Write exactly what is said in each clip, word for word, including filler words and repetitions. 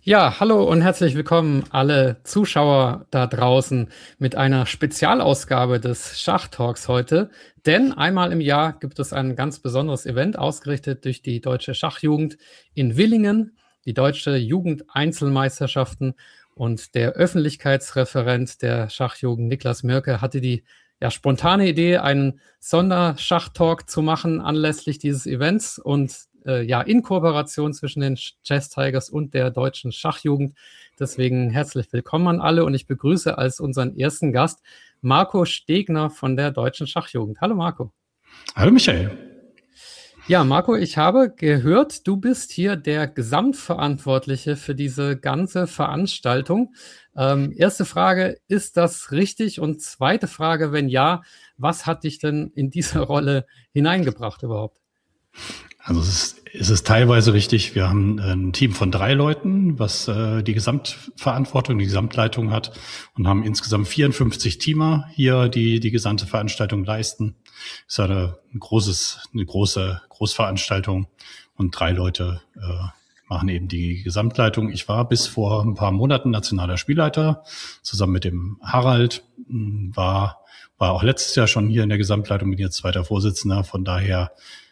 Ja, hallo und herzlich willkommen alle Zuschauer da draußen mit einer Spezialausgabe des Schachtalks heute. Denn einmal im Jahr gibt es ein ganz besonderes Event, ausgerichtet durch die Deutsche Schachjugend in Willingen, die Deutsche Jugendeinzelmeisterschaften. Und der Öffentlichkeitsreferent der Schachjugend, Niklas Mörke, hatte die ja, spontane Idee, einen Sonderschachtalk zu machen anlässlich dieses Events und äh, ja, in Kooperation zwischen den Chess Tigers und der Deutschen Schachjugend. Deswegen herzlich willkommen an alle und ich begrüße als unseren ersten Gast Marco Stegner von der Deutschen Schachjugend. Hallo Marco. Hallo Michael. Ja, Marco, ich habe gehört, du bist hier der Gesamtverantwortliche für diese ganze Veranstaltung. Ähm, erste Frage, ist das richtig? Und zweite Frage, wenn ja, was hat dich denn in diese Rolle hineingebracht überhaupt? Also es ist, es ist teilweise richtig. Wir haben ein Team von drei Leuten, was äh, die Gesamtverantwortung, die Gesamtleitung hat und haben insgesamt vierundfünfzig Teamer hier, die die gesamte Veranstaltung leisten. Es ist eine, ein großes, eine große Großveranstaltung und drei Leute äh, machen eben die Gesamtleitung. Ich war bis vor ein paar Monaten nationaler Spielleiter zusammen mit dem Harald, war war auch letztes Jahr schon hier in der Gesamtleitung, bin jetzt zweiter Vorsitzender. Von daher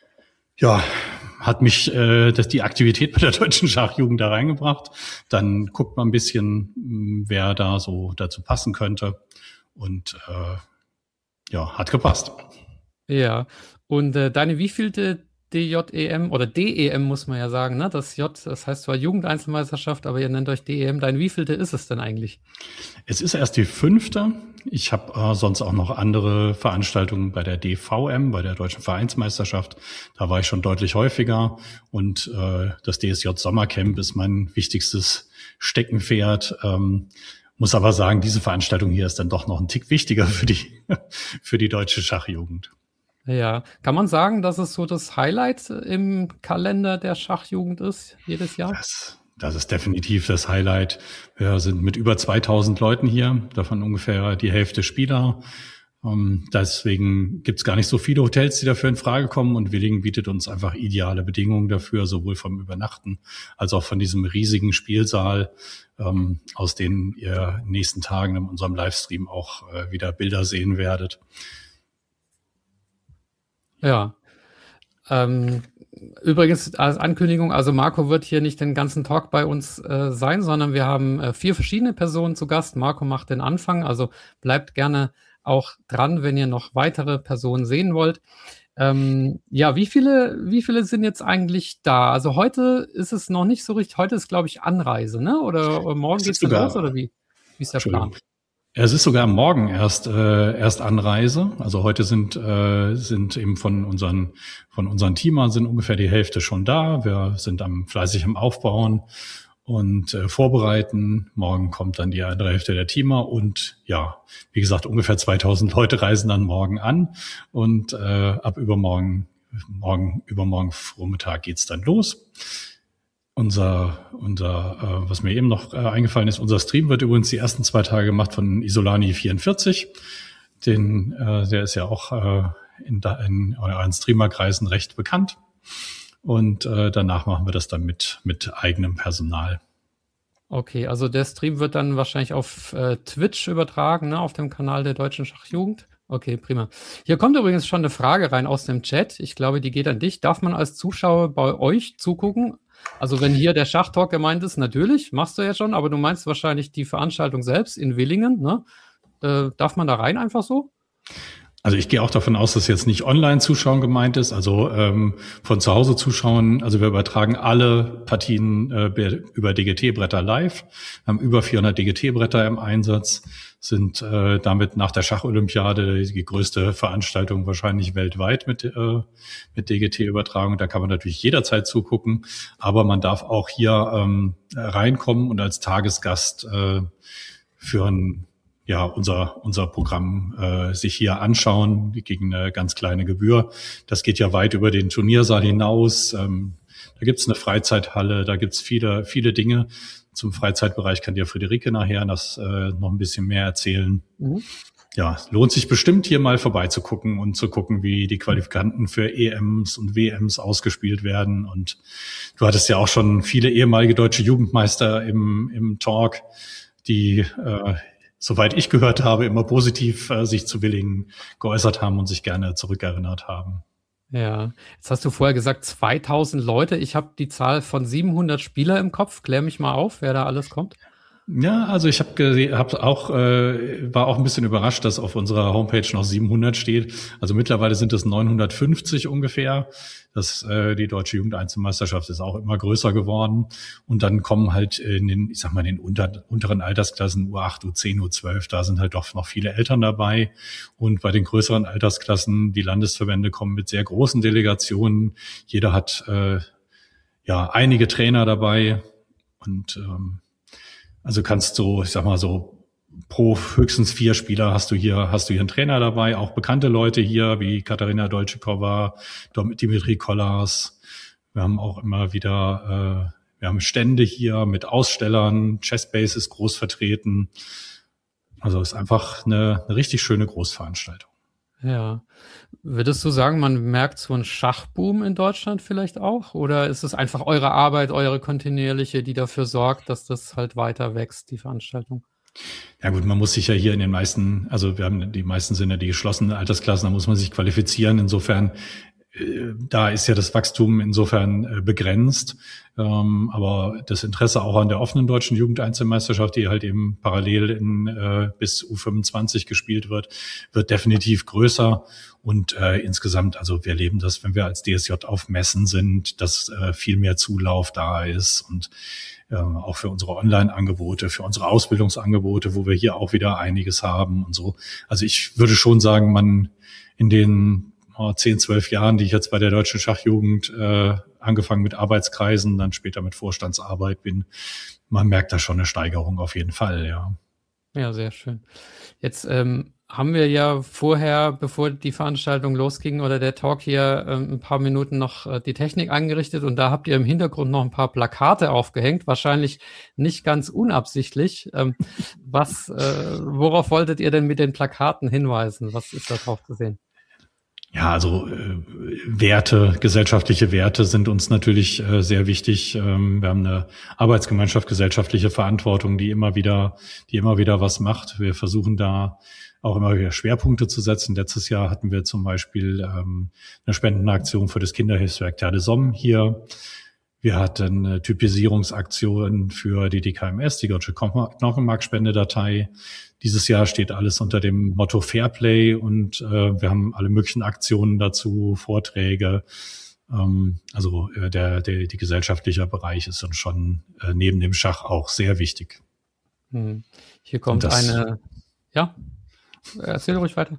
ja, hat mich äh, das die Aktivität bei der Deutschen Schachjugend da reingebracht. Dann guckt man ein bisschen, wer da so dazu passen könnte. Und äh, ja, hat gepasst. Ja, und äh, deine wievielte D J E M oder D E M muss man ja sagen, ne? Das J, das heißt zwar Jugendeinzelmeisterschaft, aber ihr nennt euch D E M. Deine wievielte ist es denn eigentlich? Es ist erst die fünfte. Ich habe äh, sonst auch noch andere Veranstaltungen bei der D V M, bei der Deutschen Vereinsmeisterschaft. Da war ich schon deutlich häufiger. Und äh, das D S J Sommercamp ist mein wichtigstes Steckenpferd. Ähm, muss aber sagen, diese Veranstaltung hier ist dann doch noch ein Tick wichtiger für die, für die deutsche Schachjugend. Ja, kann man sagen, dass es so das Highlight im Kalender der Schachjugend ist, jedes Jahr? Das, das ist definitiv das Highlight. Wir sind mit über zweitausend Leuten hier, davon ungefähr die Hälfte Spieler. Um, deswegen gibt's gar nicht so viele Hotels, die dafür in Frage kommen, und Willingen bietet uns einfach ideale Bedingungen dafür, sowohl vom Übernachten als auch von diesem riesigen Spielsaal, ähm, aus dem ihr in den nächsten Tagen in unserem Livestream auch äh, wieder Bilder sehen werdet. Ja, ähm, übrigens als Ankündigung, also Marco wird hier nicht den ganzen Talk bei uns äh, sein, sondern wir haben äh, vier verschiedene Personen zu Gast. Marco macht den Anfang, also bleibt gerne auch dran, wenn ihr noch weitere Personen sehen wollt. Ähm, ja, wie viele, wie viele sind jetzt eigentlich da? Also heute ist es noch nicht so richtig, heute ist, glaube ich, Anreise, ne? Oder, oder morgen geht's dann los, oder wie? Wie ist der Plan? Es ist sogar morgen erst äh, erst Anreise. Also heute sind äh, sind eben von unseren von unseren Teamern sind ungefähr die Hälfte schon da. Wir sind am fleißig am Aufbauen und äh, vorbereiten. Morgen kommt dann die andere Hälfte der Teamer und ja, wie gesagt, ungefähr zweitausend Leute reisen dann morgen an und äh, ab übermorgen morgen übermorgen Vormittag geht's dann los. Unser, unser, äh, was mir eben noch äh, eingefallen ist, unser Stream wird übrigens die ersten zwei Tage gemacht von Isolani vierundvierzig. Den, äh, der ist ja auch äh, in, in euren Streamerkreisen recht bekannt. Und äh, danach machen wir das dann mit mit eigenem Personal. Okay, also der Stream wird dann wahrscheinlich auf äh, Twitch übertragen, ne, auf dem Kanal der Deutschen Schachjugend. Okay, prima. Hier kommt übrigens schon eine Frage rein aus dem Chat. Ich glaube, die geht an dich. Darf man als Zuschauer bei euch zugucken? Also wenn hier der Schachtalk gemeint ist, natürlich, machst du ja schon, aber du meinst wahrscheinlich die Veranstaltung selbst in Willingen, ne? Äh, darf man da rein einfach so? Also ich gehe auch davon aus, dass jetzt nicht Online-Zuschauen gemeint ist, also ähm, von zu Hause zuschauen. Also wir übertragen alle Partien äh, über D G T-Bretter live, haben über vierhundert D G T-Bretter im Einsatz, sind äh, damit nach der Schacholympiade die größte Veranstaltung wahrscheinlich weltweit mit äh, mit D G T-Übertragung. Da kann man natürlich jederzeit zugucken, aber man darf auch hier ähm, reinkommen und als Tagesgast äh, für ein ja, unser, unser Programm äh, sich hier anschauen gegen eine ganz kleine Gebühr. Das geht ja weit über den Turniersaal hinaus. Ähm, da gibt's eine Freizeithalle, da gibt's viele, viele Dinge. Zum Freizeitbereich kann dir Friederike nachher das äh, noch ein bisschen mehr erzählen. Mhm. ja, lohnt sich bestimmt hier mal vorbeizugucken und zu gucken, wie die Qualifikanten für E Ms und W Ms ausgespielt werden. Und du hattest ja auch schon viele ehemalige deutsche Jugendmeister im, im Talk, die, äh, soweit ich gehört habe, immer positiv äh, sich zu Willingen geäußert haben und sich gerne zurückerinnert haben. Ja, jetzt hast du vorher gesagt zweitausend Leute. Ich habe die Zahl von siebenhundert Spieler im Kopf. Klär mich mal auf, wer da alles kommt. Ja, also ich habe hab auch äh, war auch ein bisschen überrascht, dass auf unserer Homepage noch siebenhundert steht. Also mittlerweile sind es neunhundertfünfzig ungefähr. Das äh, die deutsche Jugendeinzelmeisterschaft ist auch immer größer geworden. Und dann kommen halt in den, ich sag mal, in den unter, unteren Altersklassen U acht, U zehn, U zwölf, da sind halt doch noch viele Eltern dabei. Und bei den größeren Altersklassen, die Landesverbände kommen mit sehr großen Delegationen. Jeder hat äh, ja einige Trainer dabei und ähm, also kannst du, ich sag mal so, pro höchstens vier Spieler hast du hier, hast du hier einen Trainer dabei, auch bekannte Leute hier, wie Katharina Dolčíková, Dimitri Kollars. Wir haben auch immer wieder, äh, wir haben Stände hier mit Ausstellern, Chessbase ist groß vertreten. Also ist einfach eine, eine richtig schöne Großveranstaltung. Ja. Würdest du sagen, man merkt so einen Schachboom in Deutschland vielleicht auch? Oder ist es einfach eure Arbeit, eure kontinuierliche, die dafür sorgt, dass das halt weiter wächst, die Veranstaltung? Ja gut, man muss sich ja hier in den meisten, also wir haben die meisten sind ja die geschlossenen Altersklassen, da muss man sich qualifizieren. Insofern, äh, da ist ja das Wachstum insofern äh, begrenzt. Ähm, aber das Interesse auch an der offenen deutschen Jugendeinzelmeisterschaft, die halt eben parallel in äh, bis U fünfundzwanzig gespielt wird, wird definitiv größer. Und äh, insgesamt, also wir erleben das, wenn wir als D S J auf Messen sind, dass äh, viel mehr Zulauf da ist und äh, auch für unsere Online-Angebote, für unsere Ausbildungsangebote, wo wir hier auch wieder einiges haben und so. Also ich würde schon sagen, man in den oh, zehn, zwölf Jahren, die ich jetzt bei der Deutschen Schachjugend äh, angefangen mit Arbeitskreisen, dann später mit Vorstandsarbeit bin, man merkt da schon eine Steigerung auf jeden Fall, ja. Ja, sehr schön. Jetzt ähm, haben wir ja vorher, bevor die Veranstaltung losging oder der Talk hier, ähm, ein paar Minuten noch äh, die Technik angerichtet und da habt ihr im Hintergrund noch ein paar Plakate aufgehängt, wahrscheinlich nicht ganz unabsichtlich. Ähm, was, äh, worauf wolltet ihr denn mit den Plakaten hinweisen? Was ist da drauf zu sehen? Ja, also äh, Werte, gesellschaftliche Werte sind uns natürlich äh, sehr wichtig. Ähm, wir haben eine Arbeitsgemeinschaft, gesellschaftliche Verantwortung, die immer wieder, die immer wieder was macht. Wir versuchen da auch immer wieder Schwerpunkte zu setzen. Letztes Jahr hatten wir zum Beispiel ähm, eine Spendenaktion für das Kinderhilfswerk Terre des Hommes hier. Wir hatten eine Typisierungsaktion für die D K M S, die Deutsche Knochenmarkspendedatei. Dieses Jahr steht alles unter dem Motto Fairplay und äh, wir haben alle möglichen Aktionen dazu, Vorträge. Ähm, also äh, der, der die gesellschaftliche Bereich ist uns schon äh, neben dem Schach auch sehr wichtig. Hm. Hier kommt das, eine... Ja, erzähl ruhig weiter.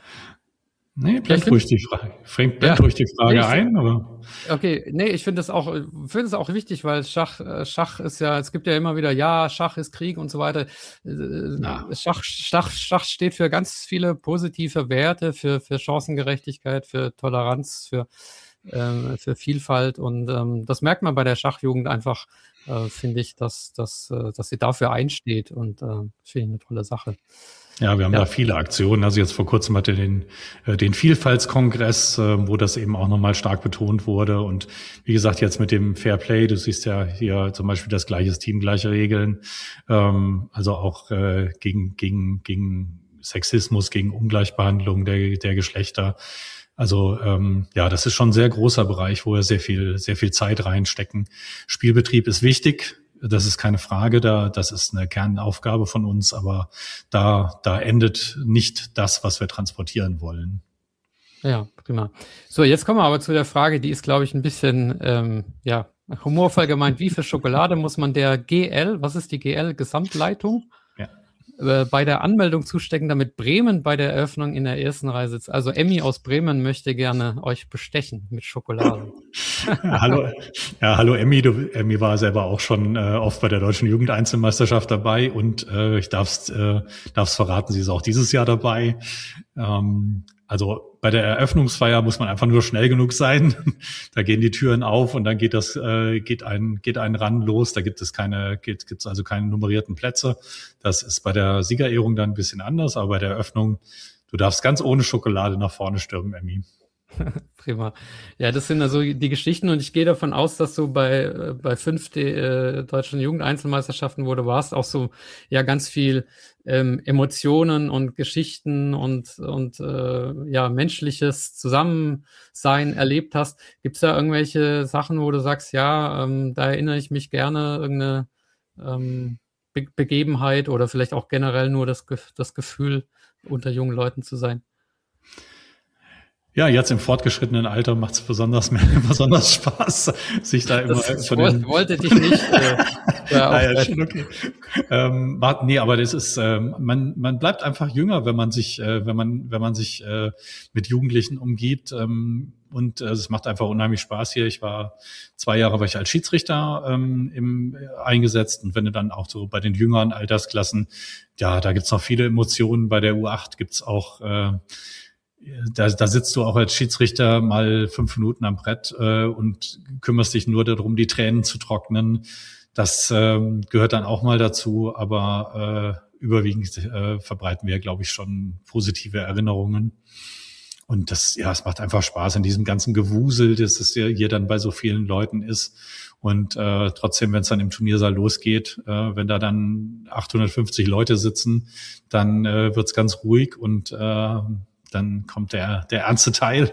Nee, blend ja, ruhig die Frage, blend ja, ruhig die Frage nee, ein, aber. Okay, nee, ich finde das auch, finde es auch wichtig, weil Schach, Schach ist ja, es gibt ja immer wieder, ja, Schach ist Krieg und so weiter. Na. Schach, Schach, Schach steht für ganz viele positive Werte, für, für Chancengerechtigkeit, für Toleranz, für, äh, für Vielfalt und ähm, das merkt man bei der Schachjugend einfach, äh, finde ich, dass, dass, äh, dass sie dafür einsteht und äh, finde ich eine tolle Sache. Ja, wir haben ja. da viele Aktionen. Also jetzt vor kurzem hatte den den Vielfaltskongress, wo das eben auch nochmal stark betont wurde. Und wie gesagt, jetzt mit dem Fair Play, du siehst ja hier zum Beispiel das gleiche Team, gleiche Regeln. Also auch gegen gegen gegen Sexismus, gegen Ungleichbehandlung der der Geschlechter. Also ähm, ja, das ist schon ein sehr großer Bereich, wo wir sehr viel sehr viel Zeit reinstecken. Spielbetrieb ist wichtig. Das ist keine Frage, da, das ist eine Kernaufgabe von uns, aber da, da endet nicht das, was wir transportieren wollen. Ja, prima. So, jetzt kommen wir aber zu der Frage, die ist, glaube ich, ein bisschen, ähm, ja, humorvoll gemeint. Wie viel Schokolade muss man der G L, was ist die G L, Gesamtleitung, ja. äh, bei der Anmeldung zustecken, damit Bremen bei der Eröffnung in der ersten Reihe sitzt? Also Emmy aus Bremen möchte gerne euch bestechen mit Schokolade. Ja, hallo, ja, hallo Emmy. Du, Emmy war selber auch schon äh, oft bei der Deutschen Jugendeinzelmeisterschaft dabei und äh, ich darf's, äh, darf's verraten, sie ist auch dieses Jahr dabei. Ähm, Also bei der Eröffnungsfeier muss man einfach nur schnell genug sein. Da gehen die Türen auf und dann geht das, äh, geht ein, geht ein Run los. Da gibt es keine, geht, gibt's also keine nummerierten Plätze. Das ist bei der Siegerehrung dann ein bisschen anders, aber bei der Eröffnung, du darfst ganz ohne Schokolade nach vorne stürmen, Emmy. Prima. Ja, das sind also die Geschichten und ich gehe davon aus, dass du bei, bei fünf äh, deutschen Jugendeinzelmeisterschaften, wo du warst, auch so ja ganz viel ähm, Emotionen und Geschichten und, und äh, ja menschliches Zusammensein erlebt hast. Gibt es da irgendwelche Sachen, wo du sagst, ja, ähm, da erinnere ich mich gerne, irgendeine ähm, Be- Begebenheit oder vielleicht auch generell nur das, Ge- das Gefühl, unter jungen Leuten zu sein? Ja, jetzt im fortgeschrittenen Alter macht es besonders besonders Spaß, sich da immer Das, von ich den wollte dich nicht äh, ja, Ah, ja, aufhalten. schon okay. Ähm, war, nee, aber das ist, ähm, man, man bleibt einfach jünger, wenn man sich, äh, wenn man, wenn man sich äh, mit Jugendlichen umgibt. Ähm, und äh, es macht einfach unheimlich Spaß hier. Ich war zwei Jahre war ich als Schiedsrichter ähm, im, äh, eingesetzt. Und wenn du dann auch so bei den jüngeren Altersklassen, ja, da gibt's noch viele Emotionen. Bei der U acht gibt's auch äh, Da, da sitzt du auch als Schiedsrichter mal fünf Minuten am Brett äh, und kümmerst dich nur darum, die Tränen zu trocknen. Das ähm, gehört dann auch mal dazu, aber äh, überwiegend äh, verbreiten wir, glaube ich, schon positive Erinnerungen. Und das, ja, es macht einfach Spaß in diesem ganzen Gewusel, das es ja hier dann bei so vielen Leuten ist. Und äh, trotzdem, wenn es dann im Turniersaal losgeht, äh, wenn da dann achthundertfünfzig Leute sitzen, dann äh, wird's ganz ruhig und äh, dann kommt der, der ernste Teil.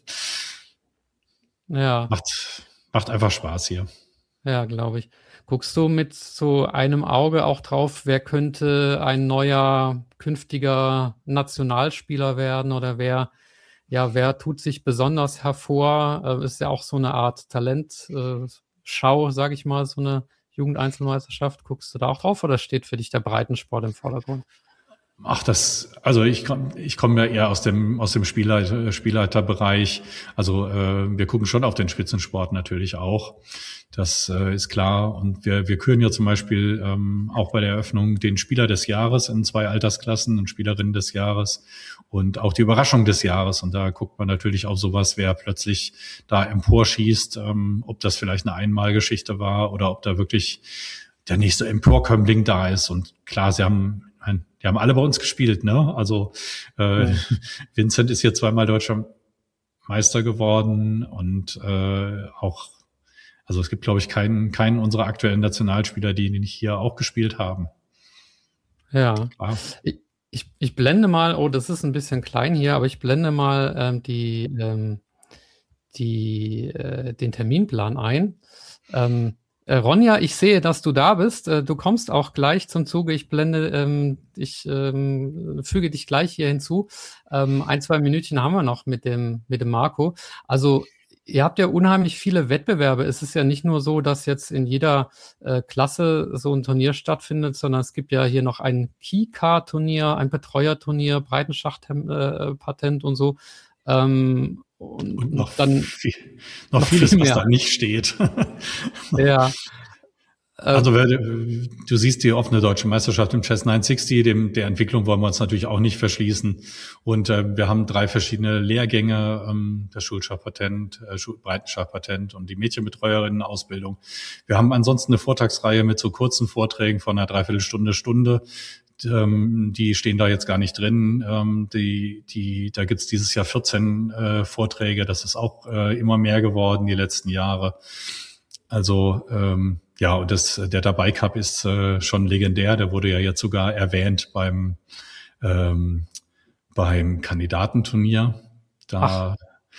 Ja. Macht, macht einfach Spaß hier. Ja, glaube ich. Guckst du mit so einem Auge auch drauf, wer könnte ein neuer künftiger Nationalspieler werden oder wer, ja, wer tut sich besonders hervor? Äh, ist ja auch so eine Art Talentschau, äh, sage ich mal, so eine Jugendeinzelmeisterschaft. Guckst du da auch drauf oder steht für dich der Breitensport im Vordergrund? Ach, das, also ich komme ich komm ja eher aus dem aus dem Spielleiter, Spielleiterbereich. Also äh, wir gucken schon auf den Spitzensport natürlich auch. Das äh, ist klar. Und wir wir küren ja zum Beispiel ähm, auch bei der Eröffnung den Spieler des Jahres in zwei Altersklassen und Spielerinnen des Jahres und auch die Überraschung des Jahres. Und da guckt man natürlich auf sowas, wer plötzlich da emporschießt, ähm, ob das vielleicht eine Einmalgeschichte war oder ob da wirklich der nächste Emporkömmling da ist. Und klar, sie haben Nein, die haben alle bei uns gespielt, ne? Also äh, ja. Vincent ist hier zweimal deutscher Meister geworden und äh, auch, also es gibt, glaube ich, keinen keinen unserer aktuellen Nationalspieler, die nicht hier auch gespielt haben. Ja. Ich, ich, ich blende mal, oh, das ist ein bisschen klein hier, aber ich blende mal ähm, die, ähm, die, äh, den Terminplan ein. Ähm, Äh, Ronja, ich sehe, dass du da bist. Äh, du kommst auch gleich zum Zuge. Ich blende, ähm, ich ähm, füge dich gleich hier hinzu. Ähm, ein, zwei Minütchen haben wir noch mit dem, mit dem Marco. Also ihr habt ja unheimlich viele Wettbewerbe. Es ist ja nicht nur so, dass jetzt in jeder äh, Klasse so ein Turnier stattfindet, sondern es gibt ja hier noch ein Keycard-Turnier, ein Betreuerturnier, Breitenschacht-Patent und so. Ähm, Und, und noch, dann viel, noch, noch vieles, viel was da nicht steht. Ja. Also du siehst die offene deutsche Meisterschaft im Chess neunhundertsechzig, dem der Entwicklung wollen wir uns natürlich auch nicht verschließen. Und äh, wir haben drei verschiedene Lehrgänge, ähm, das Schulschachpatent, äh, Breitenschachpatent und die Mädchenbetreuerinnen-Ausbildung. Wir haben ansonsten eine Vortragsreihe mit so kurzen Vorträgen von einer Dreiviertelstunde, Stunde. Ähm, die stehen da jetzt gar nicht drin. Ähm, die, die, da gibt's dieses Jahr vierzehn äh, Vorträge. Das ist auch äh, immer mehr geworden die letzten Jahre. Also ähm, ja, und das, der Dabei Cup ist äh, schon legendär. Der wurde ja jetzt sogar erwähnt beim ähm, beim Kandidatenturnier. Da Ach.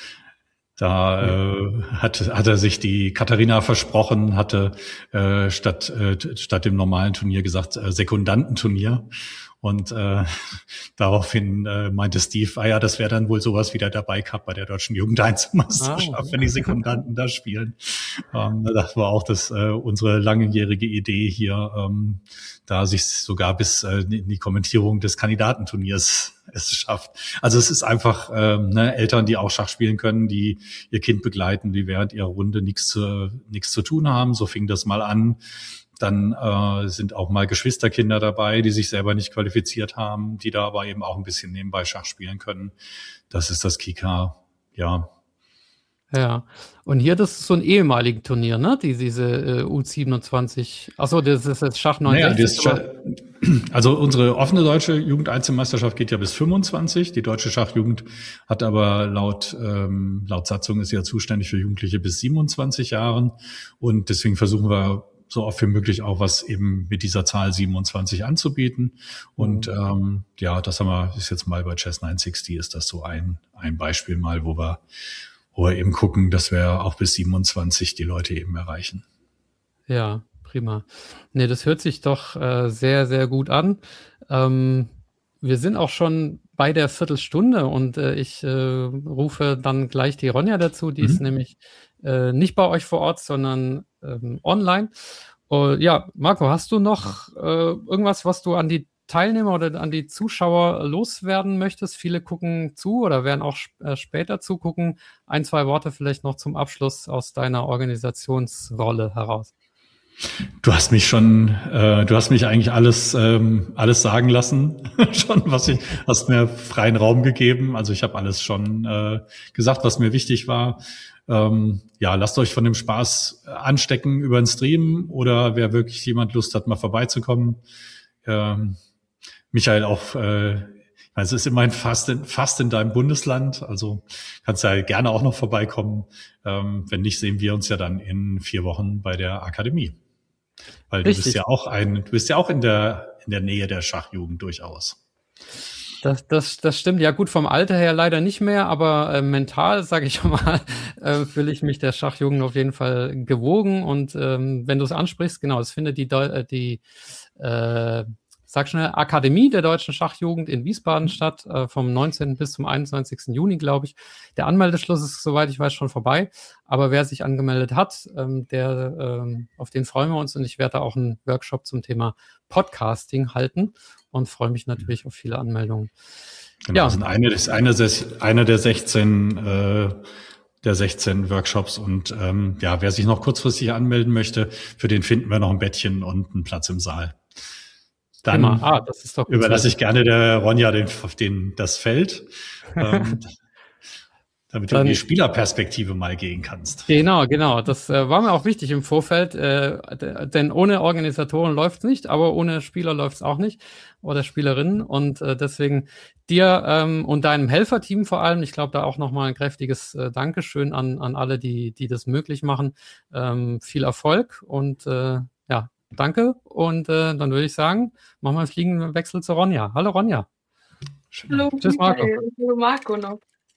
Da äh, hat, hat er sich die Katharina versprochen, hatte äh, statt äh, statt dem normalen Turnier gesagt äh, Sekundantenturnier. Und äh, daraufhin äh, meinte Steve, ah ja, das wäre dann wohl sowas wie der Dabei Cup bei der deutschen Jugendeinzelmeisterschaft, ah. wenn die Sekundanten da spielen. Ähm, das war auch das, äh, unsere langjährige Idee hier, ähm, da sich sogar bis äh, in die Kommentierung des Kandidatenturniers es schafft. Also es ist einfach ähm, ne, Eltern, die auch Schach spielen können, die ihr Kind begleiten, die während ihrer Runde nichts zu, nichts zu tun haben. So fing das mal an. Dann äh, sind auch mal Geschwisterkinder dabei, die sich selber nicht qualifiziert haben, die da aber eben auch ein bisschen nebenbei Schach spielen können. Das ist das Kika, ja. Ja, und hier, das ist so ein ehemaliges Turnier, ne? Die, diese äh, U siebenundzwanzig. Achso, das ist jetzt Schach neunundsechzig. Naja, das, also unsere offene deutsche Jugendeinzelmeisterschaft geht ja bis fünfundzwanzig. Die deutsche Schachjugend hat aber laut ähm, laut Satzung ist ja zuständig für Jugendliche bis siebenundzwanzig Jahren. Und deswegen versuchen wir so oft wie möglich auch was eben mit dieser Zahl siebenundzwanzig anzubieten. Und mhm. ähm, ja, das haben wir, ist jetzt mal bei Chess neunhundertsechzig ist das so ein ein Beispiel mal, wo wir wo wir eben gucken, dass wir auch bis siebenundzwanzig die Leute eben erreichen. Ja, prima. Nee, das hört sich doch äh, sehr, sehr gut an. Ähm, wir sind auch schon bei der Viertelstunde und äh, ich äh, rufe dann gleich die Ronja dazu, die mhm. ist nämlich äh, nicht bei euch vor Ort, sondern ähm, online. Uh, ja, Marco, hast du noch äh, irgendwas, was du an die Teilnehmer oder an die Zuschauer loswerden möchtest? Viele gucken zu oder werden auch äh, später zugucken. Ein, zwei Worte vielleicht noch zum Abschluss aus deiner Organisationsrolle heraus. Du hast mich schon, äh, du hast mich eigentlich alles, ähm, alles sagen lassen, schon, was ich, hast mir freien Raum gegeben. Also ich habe alles schon äh, gesagt, was mir wichtig war. Ähm, ja, lasst euch von dem Spaß anstecken über den Stream oder wer wirklich jemand Lust hat, mal vorbeizukommen. Ähm, Michael, auch, äh, ich meine, es ist immerhin fast in, fast in deinem Bundesland, also kannst ja gerne auch noch vorbeikommen. Ähm, wenn nicht, sehen wir uns ja dann in vier Wochen bei der Akademie. Weil Richtig. du bist ja auch ein, du bist ja auch in der, in der Nähe der Schachjugend durchaus. Das, das, das stimmt. Ja gut, vom Alter her leider nicht mehr, aber äh, mental, sage ich mal, äh, fühle ich mich der Schachjugend auf jeden Fall gewogen. Und ähm, wenn du es ansprichst, genau, es findet die, die äh, sag schnell, Akademie der Deutschen Schachjugend in Wiesbaden statt, äh, vom neunzehnten bis zum einundzwanzigsten Juni, glaube ich. Der Anmeldeschluss ist, soweit ich weiß, schon vorbei. Aber wer sich angemeldet hat, ähm, der, ähm, auf den freuen wir uns. Und ich werde da auch einen Workshop zum Thema Podcasting halten und freue mich natürlich auf viele Anmeldungen. Genau, ja. Das sind eine, das ist eine, eine der sechzehn äh, der sechzehn Workshops. Und ähm, ja, wer sich noch kurzfristig anmelden möchte, für den finden wir noch ein Bettchen und einen Platz im Saal. Dann ah, das ist doch überlasse ich gerne der Ronja den, den, das Feld, ähm, damit du Dann, in die Spielerperspektive mal gehen kannst. Genau, genau. Das äh, war mir auch wichtig im Vorfeld, äh, denn ohne Organisatoren läuft's nicht, aber ohne Spieler läuft's auch nicht oder Spielerinnen. Und äh, deswegen dir ähm, und deinem Helferteam vor allem, ich glaube, da auch nochmal ein kräftiges äh, Dankeschön an, an alle, die, die das möglich machen. Ähm, viel Erfolg und äh, ja, danke und äh, dann würde ich sagen, machen wir einen fliegenden Wechsel zu Ronja. Hallo Ronja. Hallo, tschüss Marco. Hallo Marco noch.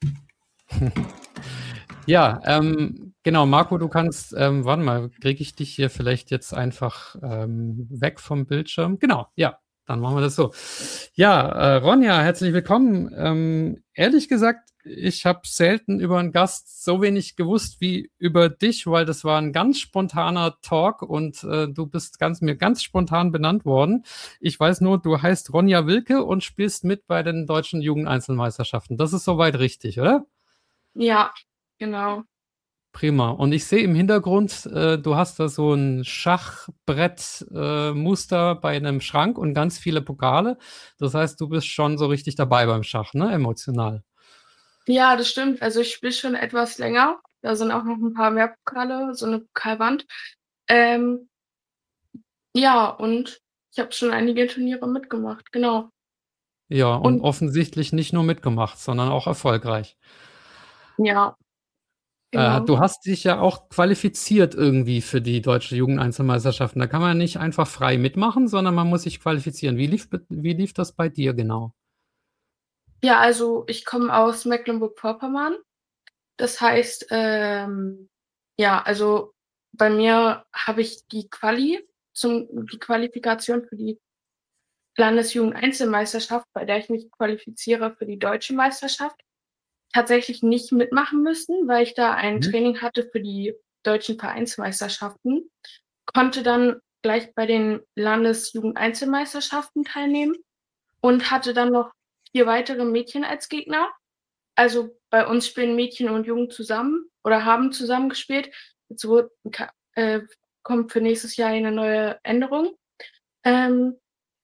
Ja, ähm, genau, Marco, du kannst, ähm, warte mal, kriege ich dich hier vielleicht jetzt einfach ähm, weg vom Bildschirm? Genau, ja, dann machen wir das so. Ja, äh, Ronja, herzlich willkommen. Ähm, ehrlich gesagt, ich habe selten über einen Gast so wenig gewusst wie über dich, weil das war ein ganz spontaner Talk und äh, du bist ganz, mir ganz spontan benannt worden. Ich weiß nur, du heißt Ronja Wilke und spielst mit bei den deutschen Jugendeinzelmeisterschaften. Das ist soweit richtig, oder? Ja, genau. Prima. Und ich sehe im Hintergrund, äh, du hast da so ein Schachbrett-Muster äh, bei einem Schrank und ganz viele Pokale. Das heißt, du bist schon so richtig dabei beim Schach, ne? Emotional. Ja, das stimmt. Also ich spiele schon etwas länger. Da sind auch noch ein paar mehr Pokale, so eine Pokalwand. Ähm, ja, und ich habe schon einige Turniere mitgemacht, genau. Ja, und, und offensichtlich nicht nur mitgemacht, sondern auch erfolgreich. Ja. Genau. Äh, du hast dich ja auch qualifiziert irgendwie für die deutsche Jugendeinzelmeisterschaften. Da kann man nicht einfach frei mitmachen, sondern man muss sich qualifizieren. Wie lief, wie lief das bei dir genau? Ja, also ich komme aus Mecklenburg-Vorpommern. Das heißt, ähm, ja, also bei mir habe ich die Quali, zum, die Qualifikation für die Landesjugend-Einzelmeisterschaft, bei der ich mich qualifiziere für die deutsche Meisterschaft, tatsächlich nicht mitmachen müssen, weil ich da ein mhm. Training hatte für die deutschen Vereinsmeisterschaften, konnte dann gleich bei den Landesjugendeinzelmeisterschaften teilnehmen und hatte dann noch vier weitere Mädchen als Gegner. Also bei uns spielen Mädchen und Jungen zusammen oder haben zusammen gespielt. Jetzt wurde, äh, kommt für nächstes Jahr eine neue Änderung. Ähm,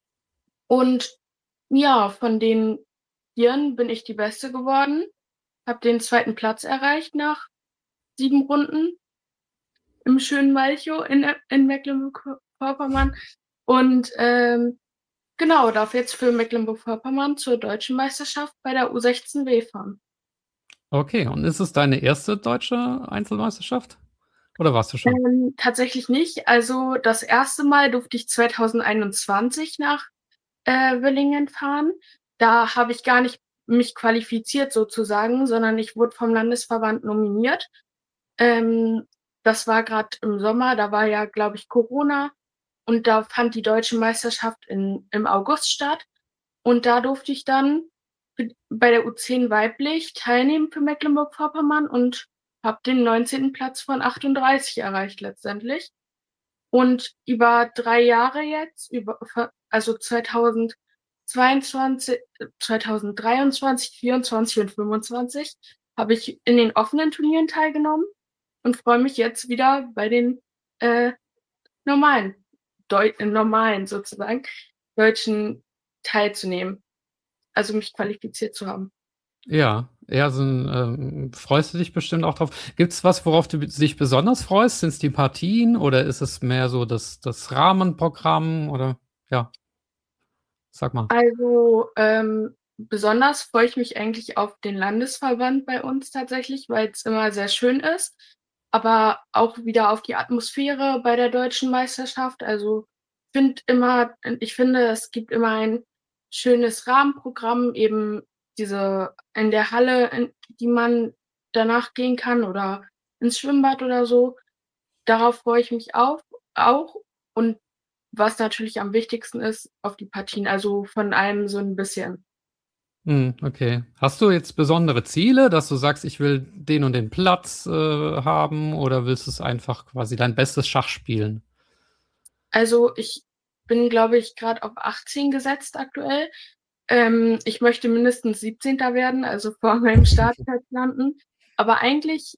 und ja, von den Vieren bin ich die Beste geworden, habe den zweiten Platz erreicht nach sieben Runden im schönen Malchow in, in Mecklenburg-Vorpommern und ähm, genau, darf jetzt für Mecklenburg-Vorpommern zur deutschen Meisterschaft bei der U sechzehn W fahren. Okay, und ist es deine erste deutsche Einzelmeisterschaft? Oder warst du schon? Ähm, tatsächlich nicht. Also das erste Mal durfte ich zweitausendeinundzwanzig nach äh, Willingen fahren. Da habe ich gar nicht mich qualifiziert sozusagen, sondern ich wurde vom Landesverband nominiert. Ähm, das war gerade im Sommer, da war ja, glaube ich, Corona und da fand die deutsche Meisterschaft in, im August statt. Und da durfte ich dann für, bei der U zehn weiblich teilnehmen für Mecklenburg-Vorpommern und habe den neunzehnten Platz von achtunddreißig erreicht letztendlich. Und über drei Jahre jetzt, über, also zweitausendzweiundzwanzig, zweitausenddreiundzwanzig, vierundzwanzig und fünfundzwanzig, habe ich in den offenen Turnieren teilgenommen und freue mich jetzt wieder bei den äh, normalen, Deu normalen sozusagen, deutschen teilzunehmen. Also mich qualifiziert zu haben. Ja, ja, so 'n, ähm freust du dich bestimmt auch drauf. Gibt's was, worauf du dich besonders freust? Sind's die Partien oder ist es mehr so das das Rahmenprogramm oder ja? Sag mal. Also, ähm, besonders freue ich mich eigentlich auf den Landesverband bei uns tatsächlich, weil's immer sehr schön ist, aber auch wieder auf die Atmosphäre bei der deutschen Meisterschaft. Also, finde immer ich finde, es gibt immer ein schönes Rahmenprogramm, eben diese in der Halle, in die man danach gehen kann oder ins Schwimmbad oder so. Darauf freue ich mich auch auch und was natürlich am wichtigsten ist, auf die Partien, also von allem so 'n bisschen. Mhm, okay. Hast du jetzt besondere Ziele, dass du sagst: „Ich will den und den Platz, äh, haben“, oder willst du's einfach quasi dein bestes Schach spielen? Also, ich bin, glaube ich, grad auf achtzehn gesetzt aktuell. Ähm, ich möchte mindestens siebzehnter werden, also vor meinem Startplatz landen. Aber eigentlich,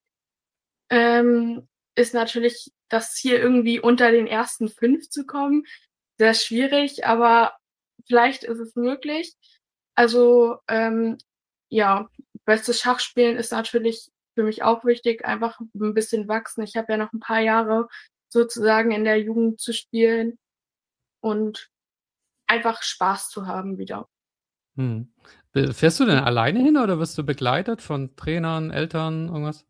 ähm, ist natürlich das Ziel, irgendwie unter den ersten fünf zu kommen, sehr schwierig, aber vielleicht ist es möglich. Also, ähm, ja, bestes Schach spielen ist natürlich für mich auch wichtig, einfach 'n bisschen wachsen. Ich habe ja noch 'n paar Jahre sozusagen in der Jugend zu spielen und einfach Spaß zu haben wieder. Mhm. Äh, fährst du denn alleine hin oder wirst du begleitet von Trainern, Eltern, irgendwas?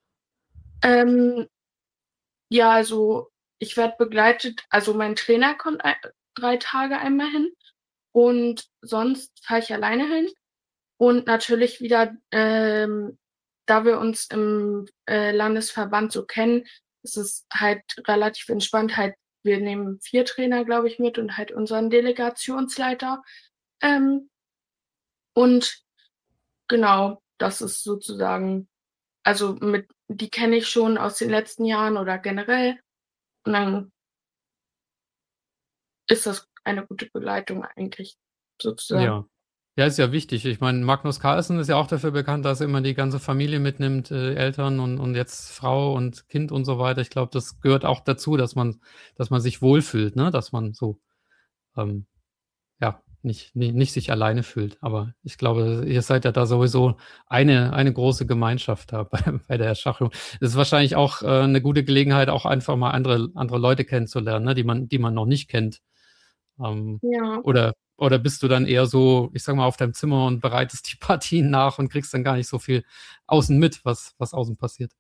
Ähm, ja, also, ich werde begleitet also, mein Trainer kommt ei drei Tage einmal hin und sonst fahre ich alleine hin und natürlich wieder, ähm, da wir uns im, äh, Landesverband so kennen, ist es halt relativ entspannt halt wir nehmen vier Trainer, glaube ich, mit und halt unseren Delegationsleiter. Ähm und genau, das ist sozusagen also, mit die kenne ich schon aus den letzten Jahren oder generell und dann ist das eine gute Begleitung eigentlich sozusagen. Ja. Ja, ist ja wichtig. Ich meine, Magnus Carlsen ist ja auch dafür bekannt, dass er immer die ganze Familie mitnimmt, äh, Eltern und und jetzt Frau und Kind und so weiter. Ich glaube, das gehört auch dazu, dass man dass man sich wohlfühlt, ne? Dass man so, ähm, ja, nicht ni nicht sich alleine fühlt. Aber ich glaube, ihr seid ja da sowieso eine eine große Gemeinschaft da bei bei der Schachschule. Das ist wahrscheinlich auch, äh, 'ne gute Gelegenheit, auch einfach mal andere andere Leute kennenzulernen, ne, die man die man noch nicht kennt. Ähm, Ja. oder oder bist du dann eher so, ich sage mal, auf deinem Zimmer und bereitest die Partien nach und kriegst dann gar nicht so viel außen mit, was was außen passiert?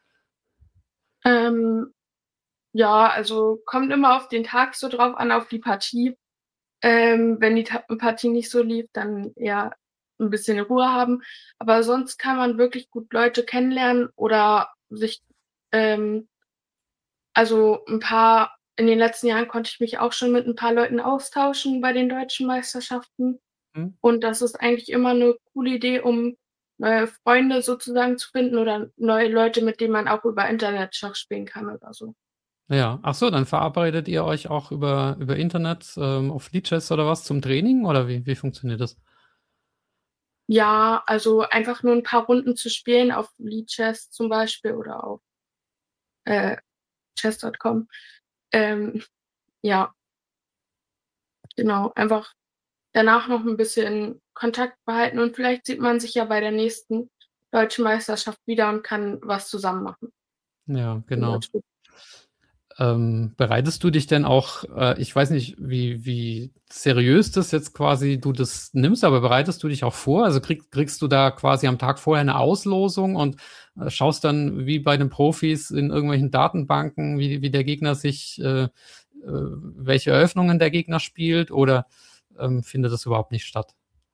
Ähm, ja, also, kommt immer auf den Tag so drauf an, auf die Partie. Ähm, wenn die Ta Partie nicht so lief, dann eher 'n bisschen Ruhe haben. Aber sonst kann man wirklich gut Leute kennenlernen oder sich, ähm also, 'n paar in den letzten Jahren konnte ich mich auch schon mit 'n paar Leuten austauschen bei den deutschen Meisterschaften. Mhm. Und das ist eigentlich immer 'ne coole Idee, um neue Freunde sozusagen zu finden oder neue Leute, mit denen man auch über Internet Schach spielen kann oder so. Ja. Ach so, dann verabredet ihr euch auch über über Internet, ähm, auf Lichess oder was zum Training oder wie wie funktioniert das? Ja, also einfach nur 'n paar Runden zu spielen auf Lichess zum Beispiel oder auf äh, chess Punkt com. Ähm, ja. Genau, einfach danach noch 'n bisschen Kontakt behalten und vielleicht sieht man sich ja bei der nächsten Deutschen Meisterschaft wieder und kann was zusammen machen. Ja, Zum genau. Beispiel. Ähm, bereitest du dich denn auch äh, ich weiß nicht, wie wie seriös das jetzt quasi du das nimmst, aber bereitest du dich auch vor? Also, krieg kriegst du da quasi am Tag vorher 'ne Auslosung und, äh, schaust dann wie bei den Profis in irgendwelchen Datenbanken, wie wie der Gegner sich äh, äh, welche Eröffnungen der Gegner spielt oder, ähm, findet das überhaupt nicht statt?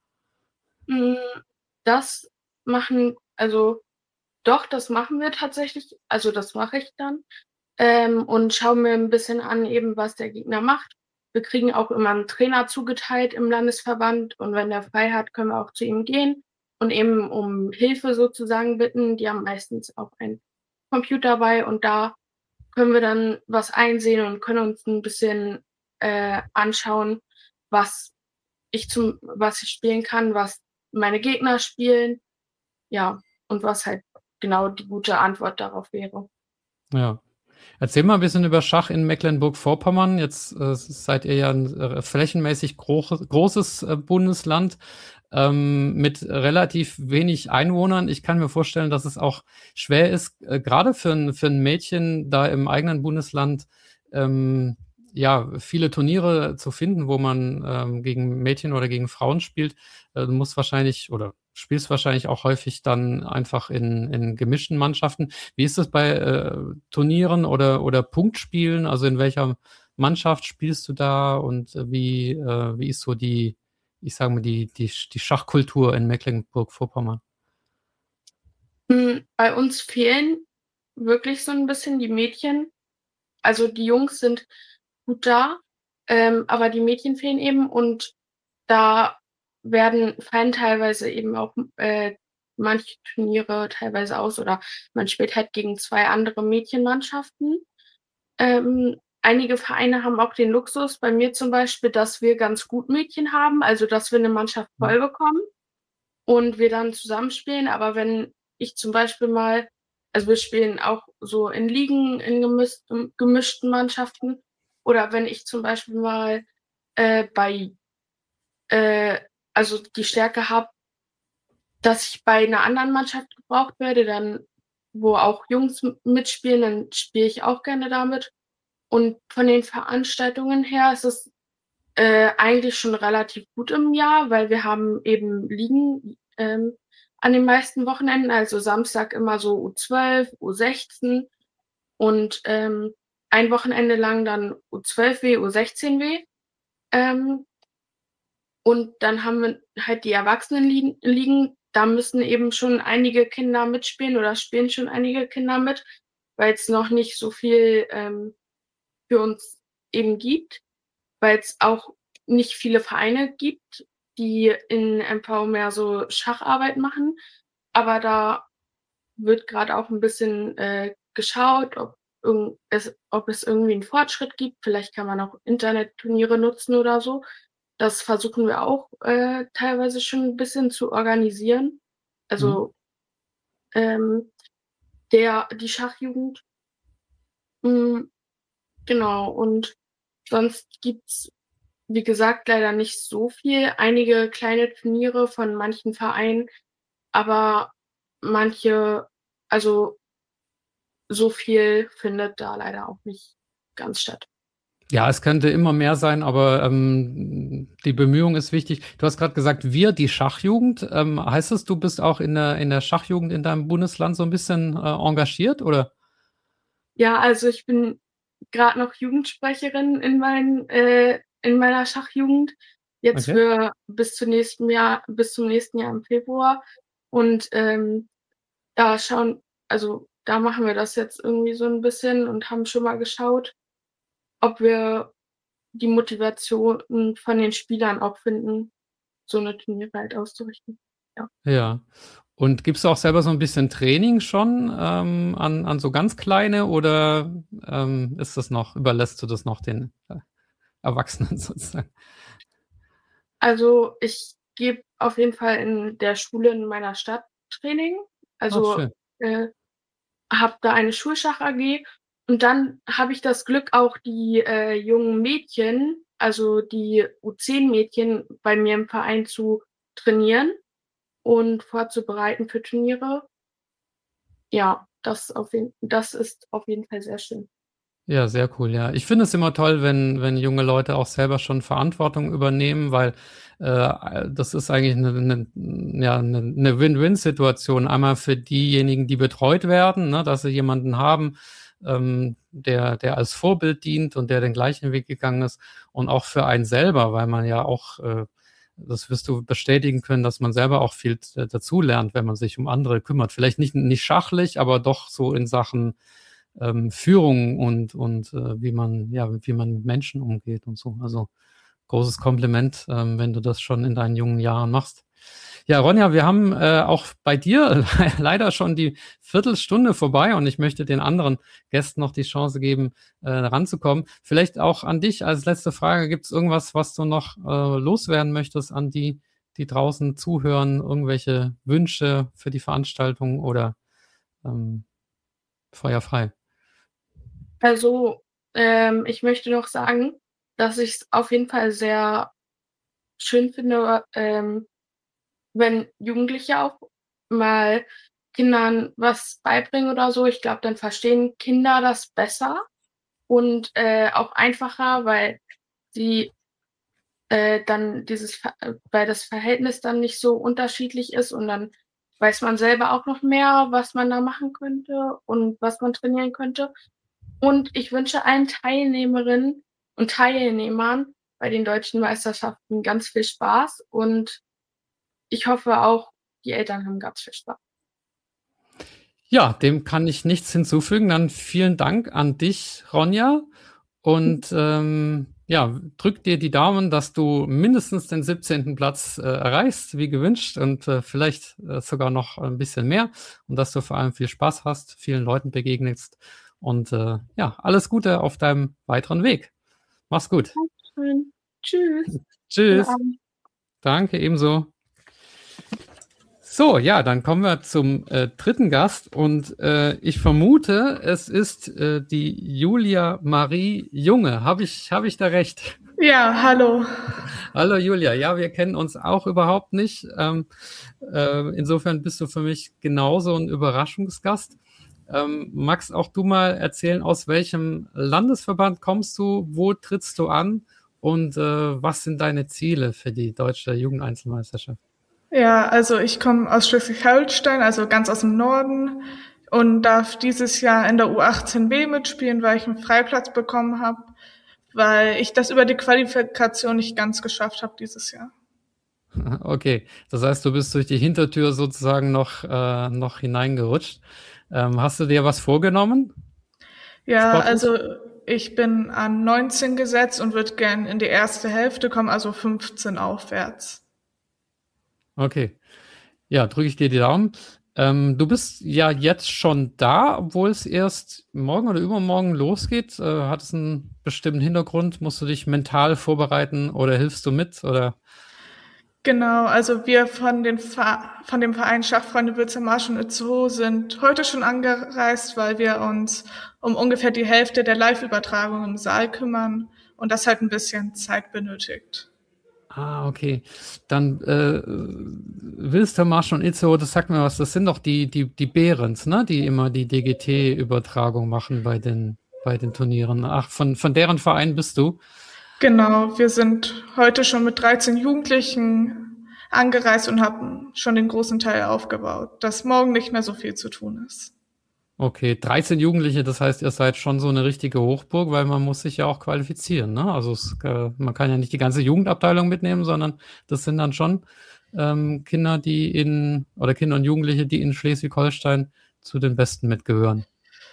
Hm, das machen also, doch, das machen wir tatsächlich. Also, das mache ich dann, ähm, und schaue mir 'n bisschen an eben, was der Gegner macht. Wir kriegen auch immer 'n Trainer zugeteilt im Landesverband und wenn der frei hat, können wir auch zu ihm gehen und eben um Hilfe sozusagen bitten. Die haben meistens auch einen Computer bei und da können wir dann was einsehen und können uns 'n bisschen, äh, anschauen, was ich zum was ich spielen kann, was meine Gegner spielen, ja, und was halt genau die gute Antwort darauf wäre. Ja. Erzähl mal 'n bisschen über Schach in Mecklenburg-Vorpommern. Jetzt, äh, s seid ihr ja 'n, äh, flächenmäßig groche großes, äh, Bundesland, ähm, mit relativ wenig Einwohnern. Ich kann mir vorstellen, dass es auch schwer ist, äh, grade für 'n für 'n Mädchen da im eigenen Bundesland, ähm, ja, viele Turniere zu finden, wo man, ähm, gegen Mädchen oder gegen Frauen spielt. Äh, du musst wahrscheinlich oder spielst wahrscheinlich auch häufig dann einfach in in gemischten Mannschaften. Wie ist das bei, äh, Turnieren oder oder Punktspielen? Also, in welcher Mannschaft spielst du da und wie äh, wie ist so die ich sage mal, die die Sch die Schachkultur in Mecklenburg-Vorpommern? Hm, bei uns fehlen wirklich so 'n bisschen die Mädchen. Also, die Jungs sind gut da, ähm, aber die Mädchen fehlen eben und da werden fallen teilweise eben auch, hm, äh, manche Turniere teilweise aus oder man spielt halt gegen zwei andere Mädchenmannschaften. Ähm, einige Vereine haben auch den Luxus, bei mir zum Beispiel, dass wir ganz gut Mädchen haben, also, dass wir 'ne Mannschaft Mhm. voll bekommen und wir dann zusammen spielen. Aber wenn ich zum Beispiel mal also, wir spielen auch so in Ligen in gemis hm, gemischten Mannschaften oder wenn ich zum Beispiel mal, äh, bei äh, also, die Stärke habe dass ich bei 'ner anderen Mannschaft gebraucht werde, dann wo auch Jungs m mitspielen, dann spiele ich auch gerne da mit. Und von den Veranstaltungen her ist es, äh, eigentlich schon relativ gut im Jahr, weil wir haben eben Ligen, ähm, an den meisten Wochenenden, also, Samstag immer so U zwölf, U sechzehn und, ähm, ein Wochenende lang dann U zwölf W, U sechzehn W. Ähm und dann haben wir halt die Erwachsenenligen Ligen, da müssen eben schon einige Kinder mitspielen oder spielen schon einige Kinder mit, weil's noch nicht so viel, ähm, für uns eben gibt, weil's auch nicht viele Vereine gibt, die in M V mehr so Schacharbeit machen. Aber da wird grad auch 'n bisschen, äh, geschaut, ob irgend es ob es irgendwie 'n Fortschritt gibt. Vielleicht kann man auch Internetturniere nutzen oder so. Das versuchen wir auch, äh, teilweise schon 'n bisschen zu organisieren. Mhm. Also, ähm, der die Schachjugend. Hm, genau und sonst gibt's, wie gesagt, leider nicht so viel. Einige kleine Turniere von manchen Vereinen, aber manche also so viel findet da leider auch nicht ganz statt. Ja, es könnte immer mehr sein, aber, ähm, die Bemühung ist wichtig. Du hast grad gesagt: „Wir, die Schachjugend“. Ähm, heißt das, du bist auch in der in der Schachjugend in deinem Bundesland so 'n bisschen, äh, engagiert, oder? Ja, also, ich bin grad noch Jugendsprecherin in meinen äh, in meiner Schachjugend jetzt Okay. für bis zu nächstem Jahr bis zum nächsten Jahr im Februar. Und, ähm, da schauen also, da machen wir das jetzt irgendwie so 'n bisschen und haben schon mal geschaut, ob wir die Motivation von den Spielern auch finden, so 'ne Turniere halt auszurichten, ja. Ja. Und gibst du auch selber so ein bisschen Training schon ähm, an, an so ganz kleine oder ähm, ist das noch, überlässt du das noch den äh, Erwachsenen sozusagen? Also ich gebe auf jeden Fall in der Schule in meiner Stadt Training. Ach, Also schön. äh, habe da eine Schulschach-A G und dann habe ich das Glück, auch die äh, jungen Mädchen, also die U zehn Mädchen bei mir im Verein zu trainieren und vorzubereiten für Turniere. Ja, das auf jeden das ist auf jeden Fall sehr schön. Ja, sehr cool, ja. Ich finde es immer toll, wenn, wenn junge Leute auch selber schon Verantwortung übernehmen, weil äh, das ist eigentlich eine, eine, ja, eine, eine Win-Win-Situation. Einmal für diejenigen, die betreut werden, ne, dass sie jemanden haben, ähm, der, der als Vorbild dient und der den gleichen Weg gegangen ist, und auch für einen selber, weil man ja auch, äh, das wirst du bestätigen können, dass man selber auch viel äh, dazu lernt, wenn man sich um andere kümmert. Vielleicht nicht, nicht schachlich, aber doch so in Sachen ähm, Führung und, und äh, wie man, ja, wie man mit Menschen umgeht und so. Also großes Kompliment, ähm, wenn du das schon in deinen jungen Jahren machst. Ja, Ronja, wir haben äh, auch bei dir leider schon die Viertelstunde vorbei und ich möchte den anderen Gästen noch die Chance geben, äh, ranzukommen. Vielleicht auch an dich als letzte Frage. Gibt es irgendwas, was du noch äh, loswerden möchtest an die, die draußen zuhören? Irgendwelche Wünsche für die Veranstaltung oder ähm, Feuer frei? Also, ähm, ich möchte noch sagen, dass ich es auf jeden Fall sehr schön finde, ähm, wenn Jugendliche auch mal Kindern was beibringen oder so. Ich glaube, dann verstehen Kinder das besser und äh, auch einfacher, weil sie äh, dann dieses, Ver- äh, weil das Verhältnis dann nicht so unterschiedlich ist und dann weiß man selber auch noch mehr, was man da machen könnte und was man trainieren könnte. Und ich wünsche allen Teilnehmerinnen und Teilnehmern bei den deutschen Meisterschaften ganz viel Spaß und ich hoffe auch, die Eltern haben ganz viel Spaß. Ja, dem kann ich nichts hinzufügen. Dann vielen Dank an dich, Ronja. Und ähm, ja, drück dir die Daumen, dass du mindestens den siebzehnten Platz äh, erreichst, wie gewünscht, und äh, vielleicht äh, sogar noch ein bisschen mehr. Und dass du vor allem viel Spaß hast, vielen Leuten begegnest. Und äh, ja, alles Gute auf deinem weiteren Weg. Mach's gut. Dankeschön. Tschüss. Schönen Tschüss. Abend. Danke, ebenso. So, ja, dann kommen wir zum äh, dritten Gast und äh, ich vermute, es ist äh, die Julia Marie Junge. Habe ich, hab ich da recht? Ja, hallo. Hallo Julia, ja, wir kennen uns auch überhaupt nicht. Ähm, äh, insofern bist du für mich genauso ein Überraschungsgast. Ähm, magst auch du mal erzählen, aus welchem Landesverband kommst du, wo trittst du an und äh, was sind deine Ziele für die deutsche Jugendeinzelmeisterschaft? Ja, also ich komme aus Schleswig-Holstein, also ganz aus dem Norden und darf dieses Jahr in der U achtzehn B mitspielen, weil ich einen Freiplatz bekommen habe, weil ich das über die Qualifikation nicht ganz geschafft habe dieses Jahr. Okay, das heißt, du bist durch die Hintertür sozusagen noch, äh, noch hineingerutscht. Ähm, hast du dir was vorgenommen? Ja, Sportlich? also ich bin an neunzehn gesetzt und würde gern in die erste Hälfte kommen, also fünfzehn aufwärts. Okay, ja, drücke ich dir die Daumen. Ähm, du bist ja jetzt schon da, obwohl es erst morgen oder übermorgen losgeht. Äh, hat es einen bestimmten Hintergrund? Musst du dich mental vorbereiten oder hilfst du mit? Oder? Genau, also wir von, den von dem Verein Schachfreunde Wilzer Marsch und Itzehoe sind heute schon angereist, weil wir uns um ungefähr die Hälfte der Live-Übertragung im Saal kümmern und das halt ein bisschen Zeit benötigt. Ah, okay. Dann äh, Wilster Marsch und Itzehoe, das sagt mir was, das sind doch die, die, die Behrens, ne? Die immer die D G T-Übertragung machen bei den, bei den Turnieren. Ach, von, von deren Verein bist du? Genau, wir sind heute schon mit dreizehn Jugendlichen angereist und haben schon den großen Teil aufgebaut, dass morgen nicht mehr so viel zu tun ist. Okay, dreizehn Jugendliche, das heißt, ihr seid schon so eine richtige Hochburg, weil man muss sich ja auch qualifizieren, ne? Also es, äh, man kann ja nicht die ganze Jugendabteilung mitnehmen, sondern das sind dann schon ähm, Kinder, die in, oder Kinder und Jugendliche, die in Schleswig-Holstein zu den Besten mitgehören.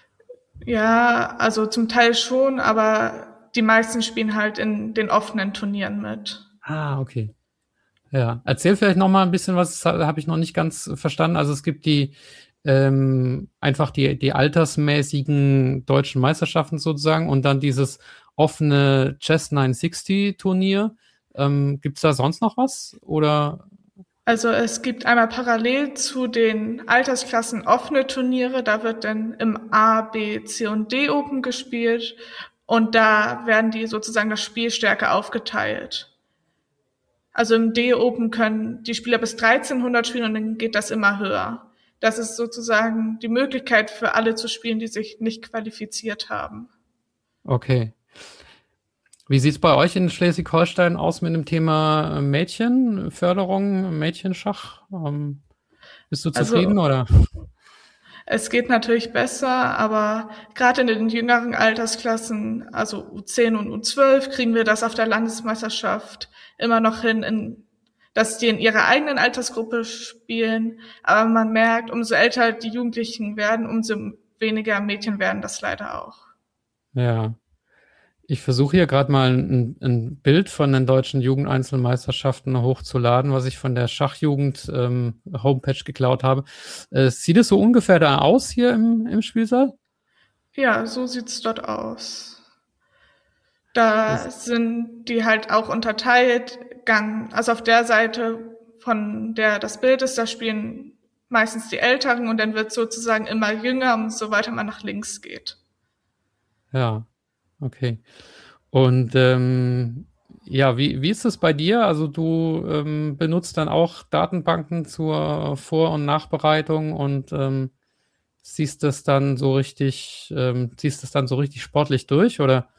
Ja, also zum Teil schon, aber die meisten spielen halt in den offenen Turnieren mit. Ah, okay. Ja, erzähl vielleicht noch mal ein bisschen was, das habe ich noch nicht ganz verstanden. Also es gibt die ähm, einfach die, die altersmäßigen deutschen Meisterschaften sozusagen und dann dieses offene Chess neunhundertsechzig Turnier. Ähm, gibt's da sonst noch was? Oder? Also es gibt einmal parallel zu den Altersklassen offene Turniere, da wird dann im A, B, C und D Open gespielt und da werden die sozusagen nach Spielstärke aufgeteilt. Also im D Open können die Spieler bis dreizehnhundert spielen und dann geht das immer höher. Das ist sozusagen die Möglichkeit für alle zu spielen, die sich nicht qualifiziert haben. Okay. Wie sieht's bei euch in Schleswig-Holstein aus mit dem Thema Mädchenförderung, Mädchenschach? Ähm, bist du zufrieden, Also, oder? es geht natürlich besser, aber gerade in den jüngeren Altersklassen, also U zehn und U zwölf, kriegen wir das auf der Landesmeisterschaft immer noch hin, in, dass die in ihrer eigenen Altersgruppe spielen. Aber man merkt, umso älter die Jugendlichen werden, umso weniger Mädchen werden das leider auch. Ja. Ich versuche hier gerade mal ein, ein Bild von den deutschen Jugendeinzelmeisterschaften hochzuladen, was ich von der Schachjugend ähm, Homepage geklaut habe. Äh, sieht es so ungefähr da aus hier im, im Spielsaal? Ja, so sieht's dort aus. Da Das, sind die halt auch unterteilt. Also auf der Seite, von der das Bild ist, da spielen meistens die Älteren und dann wird sozusagen immer jünger, umso weiter man nach links geht. ja, okay. Und ähm, ja, wie, wie ist es bei dir? Also du ähm, benutzt dann auch Datenbanken zur Vor- und Nachbereitung und ähm, siehst das dann so richtig, ähm, ziehst das dann so richtig sportlich durch oder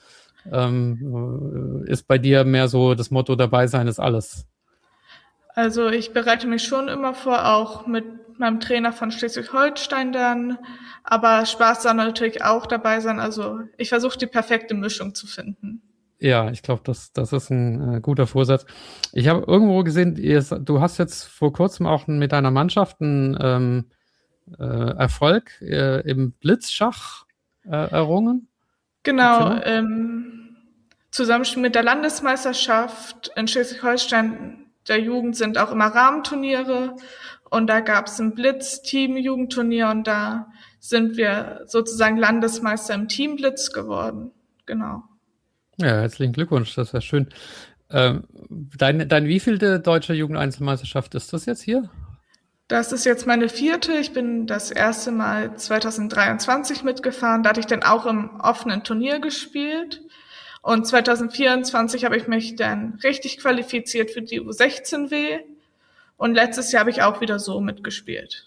ähm, ist bei dir mehr so das Motto, dabei sein ist alles? Also ich bereite mich schon immer vor, auch mit meinem Trainer von Schleswig-Holstein dann, aber Spaß soll natürlich auch dabei sein. Also ich versuche die perfekte Mischung zu finden. Ja, ich glaube, das, das ist ein äh, guter Vorsatz. Ich habe irgendwo gesehen, ihr, du hast jetzt vor kurzem auch mit deiner Mannschaft einen ähm, äh, Erfolg äh, im Blitzschach äh, errungen. Genau, ähm, Zusammenspiel mit der Landesmeisterschaft in Schleswig-Holstein der Jugend sind auch immer Rahmenturniere und da gab es ein Blitz-Team-Jugendturnier und da sind wir sozusagen Landesmeister im Teamblitz geworden. Genau. Ja, herzlichen Glückwunsch, das wäre schön. Ähm, dein, dein wievielte deutsche Jugendeinzelmeisterschaft ist das jetzt hier? Das ist jetzt meine vierte. Ich bin das erste Mal zwanzig dreiundzwanzig mitgefahren. Da hatte ich dann auch im offenen Turnier gespielt. Und zwanzig vierundzwanzig habe ich mich dann richtig qualifiziert für die U sechzehn W. Und letztes Jahr habe ich auch wieder so mitgespielt.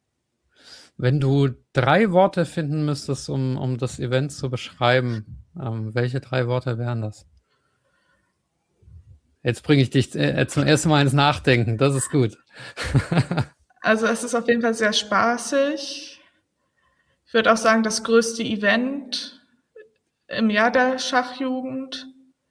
Wenn du drei Worte finden müsstest, um, um das Event zu beschreiben, ähm, welche drei Worte wären das? Jetzt bringe ich dich äh, zum ersten Mal ins Nachdenken. Das ist gut. Also es ist auf jeden Fall sehr spaßig. Ich würde auch sagen, das größte Event im Jahr der Schachjugend.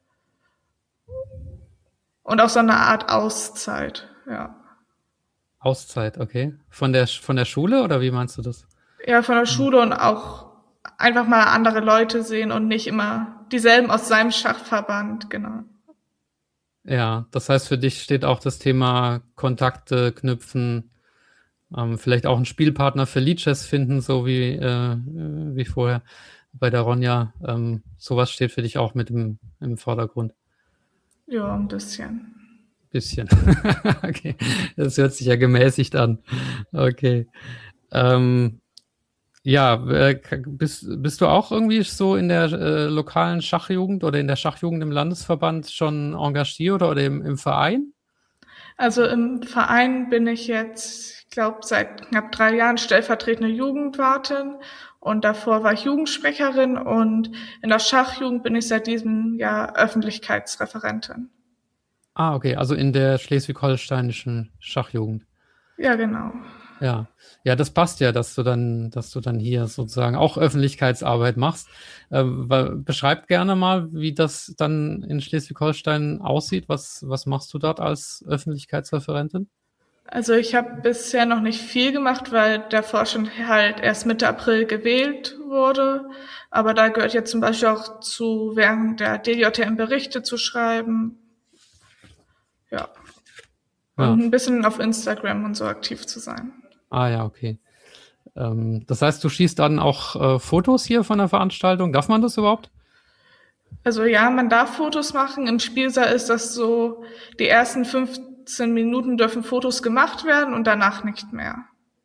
Und auch so eine Art Auszeit, ja. Auszeit, okay. Von der, von der Schule oder wie meinst du das? Ja, von der Schule und auch einfach mal andere Leute sehen und nicht immer dieselben aus seinem Schachverband, genau. Ja, das heißt, für dich steht auch das Thema Kontakte knüpfen, ähm, vielleicht auch einen Spielpartner für Lichess finden, so wie, äh, wie vorher bei der Ronja. Ähm, sowas steht für dich auch mit im, im Vordergrund. Ja, ein bisschen. Bisschen. Okay, das hört sich ja gemäßigt an. Okay. Ähm, ja, äh, bist, bist du auch irgendwie so in der äh, lokalen Schachjugend oder in der Schachjugend im Landesverband schon engagiert oder, oder im, im Verein? Also im Verein bin ich jetzt, ich glaube, seit knapp drei Jahren stellvertretende Jugendwartin und davor war ich Jugendsprecherin und in der Schachjugend bin ich seit diesem Jahr Öffentlichkeitsreferentin. Ah, okay, also in der schleswig-holsteinischen Schachjugend. Ja, genau. Ja, ja, das passt ja, dass du dann, dass du dann hier sozusagen auch Öffentlichkeitsarbeit machst. Ähm, beschreib gerne mal, wie das dann in Schleswig-Holstein aussieht. Was, was machst du dort als Öffentlichkeitsreferentin? Also ich habe bisher noch nicht viel gemacht, weil der Vorstand halt erst Mitte April gewählt wurde. Aber da gehört jetzt zum Beispiel auch zu, während der D J T M Berichte zu schreiben. Ja. Ja. Und ein bisschen auf Instagram und so aktiv zu sein. Ah ja, okay. Ähm, das heißt, du schießt dann auch äh, Fotos hier von der Veranstaltung. Darf man das überhaupt? Also ja, man darf Fotos machen. Im Spielsaal ist das so, die ersten fünfzehn Minuten dürfen Fotos gemacht werden und danach nicht mehr.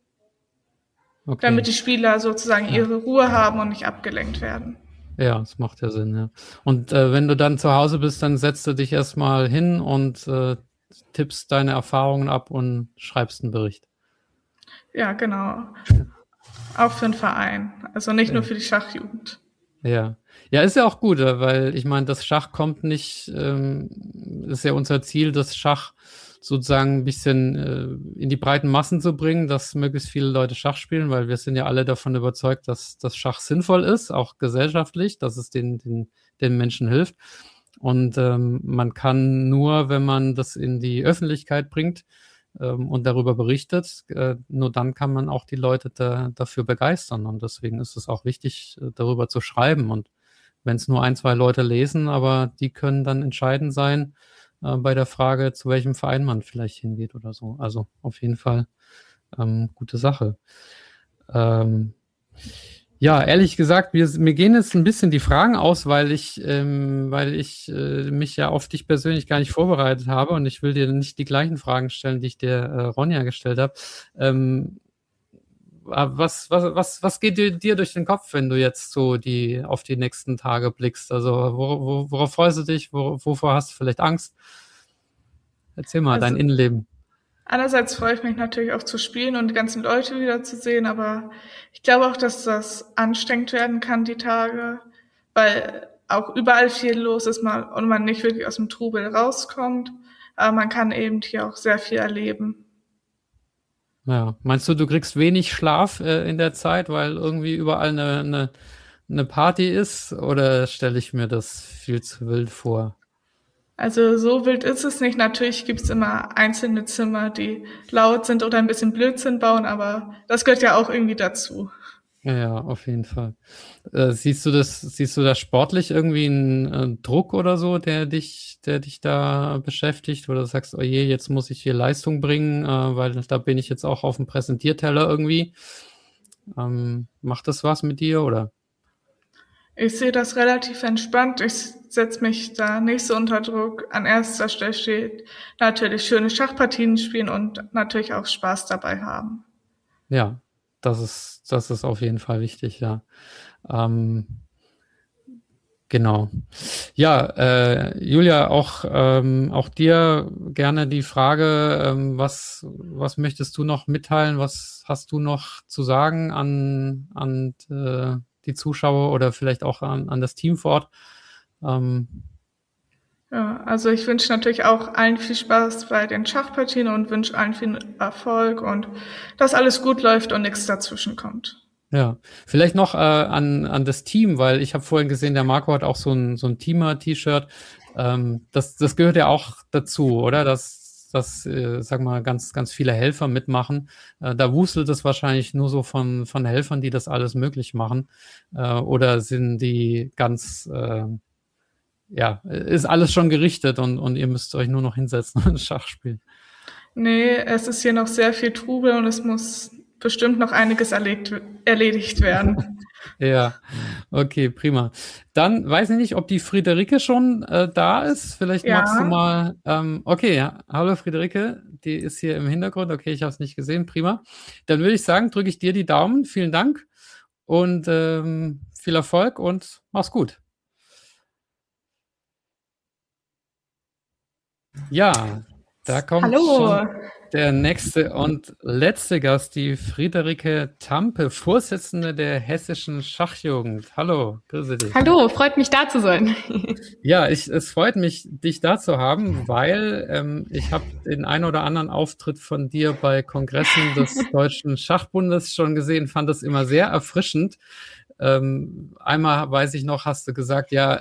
Okay. Damit die Spieler sozusagen Ja. ihre Ruhe haben und nicht abgelenkt werden. Ja, das macht ja Sinn, ja. Und äh, wenn du dann zu Hause bist, dann setzt du dich erstmal hin und äh, tippst deine Erfahrungen ab und schreibst einen Bericht. Ja, genau. Auch für den Verein. Also nicht nur für die Schachjugend. Ja. Ja, ist ja auch gut, äh, weil ich meine, das Schach kommt nicht, ähm, ist ja unser Ziel, das Schach sozusagen ein bisschen äh, in die breiten Massen zu bringen, dass möglichst viele Leute Schach spielen, weil wir sind ja alle davon überzeugt, dass das Schach sinnvoll ist, auch gesellschaftlich, dass es den, den, den Menschen hilft. Und ähm, man kann nur, wenn man das in die Öffentlichkeit bringt ähm, und darüber berichtet, äh, nur dann kann man auch die Leute da, dafür begeistern. Und deswegen ist es auch wichtig, äh, darüber zu schreiben. Und wenn es nur ein, zwei Leute lesen, aber die können dann entscheidend sein äh, bei der Frage, zu welchem Verein man vielleicht hingeht oder so. Also auf jeden Fall ähm, gute Sache. Ähm, ja, ehrlich gesagt, wir, mir gehen jetzt ein bisschen die Fragen aus, weil ich, ähm, weil ich äh, mich ja auf dich persönlich gar nicht vorbereitet habe und ich will dir nicht die gleichen Fragen stellen, die ich dir äh, Ronja gestellt habe. Ähm, Was, was, was, was geht dir, dir durch den Kopf, wenn du jetzt so die auf die nächsten Tage blickst? Also wo, wo, worauf freust du dich? Wo, wovor hast du vielleicht Angst? Erzähl mal, Also, dein Innenleben. Einerseits freue ich mich natürlich auch zu spielen und die ganzen Leute wieder zu sehen, aber ich glaube auch, dass das anstrengend werden kann, die Tage, weil auch überall viel los ist mal und man nicht wirklich aus dem Trubel rauskommt. Aber man kann eben hier auch sehr viel erleben. Ja, meinst du, du kriegst wenig Schlaf äh, in der Zeit, weil irgendwie überall eine, eine, eine Party ist? Oder stelle ich mir das viel zu wild vor? Also so wild ist es nicht. Natürlich gibt's immer einzelne Zimmer, die laut sind oder ein bisschen Blödsinn bauen, aber das gehört ja auch irgendwie dazu. Ja, ja, auf jeden Fall. Äh, siehst du das, siehst du da sportlich irgendwie einen äh, Druck oder so, der dich, der dich da beschäftigt, oder du sagst, oh je, jetzt muss ich hier Leistung bringen, äh, weil da bin ich jetzt auch auf dem Präsentierteller irgendwie. Ähm, macht das was mit dir, oder? Ich sehe das relativ entspannt. Ich setze mich da nicht so unter Druck. An erster Stelle steht natürlich schöne Schachpartien spielen und natürlich auch Spaß dabei haben. Ja, das ist, das ist auf jeden Fall wichtig, ja. Ähm, genau. Ja, äh, Julia, auch, ähm, auch dir gerne die Frage, ähm, was, was möchtest du noch mitteilen? Was hast du noch zu sagen an, an äh, die Zuschauer oder vielleicht auch an, an das Team vor Ort? Ähm, Ja, also ich wünsche natürlich auch allen viel Spaß bei den Schachpartien und wünsche allen viel Erfolg und dass alles gut läuft und nichts dazwischen kommt. Ja, vielleicht noch äh, an, an das Team, weil ich habe vorhin gesehen, der Marco hat auch so ein, so ein Teamer-T-Shirt. Ähm, das, das gehört ja auch dazu, oder? Dass, dass äh, sag mal, ganz, ganz viele Helfer mitmachen. Äh, da wuselt es wahrscheinlich nur so von, von Helfern, die das alles möglich machen. Äh, oder sind die ganz, äh, ja, ist alles schon gerichtet und, und ihr müsst euch nur noch hinsetzen und Schach spielen? Nee, es ist hier noch sehr viel Trubel und es muss bestimmt noch einiges erlegt, erledigt werden. Ja, okay, prima. Dann weiß ich nicht, ob die Friederike schon äh, da ist. Vielleicht Ja. magst du mal. Ähm, okay, ja. Hallo Friederike, die ist hier im Hintergrund. Okay, ich habe es nicht gesehen. Prima. Dann würde ich sagen, drücke ich dir die Daumen. Vielen Dank und ähm, viel Erfolg und mach's gut. Ja, da kommt Hallo. schon der nächste und letzte Gast, die Friederike Tampe, Vorsitzende der Hessischen Schachjugend. Hallo, grüße dich. Hallo, freut mich da zu sein. Ja, ich, es freut mich, dich da zu haben, weil ähm, ich habe den ein oder anderen Auftritt von dir bei Kongressen des Deutschen Schachbundes schon gesehen, fand das immer sehr erfrischend. Ähm, einmal weiß ich noch, hast du gesagt, ja,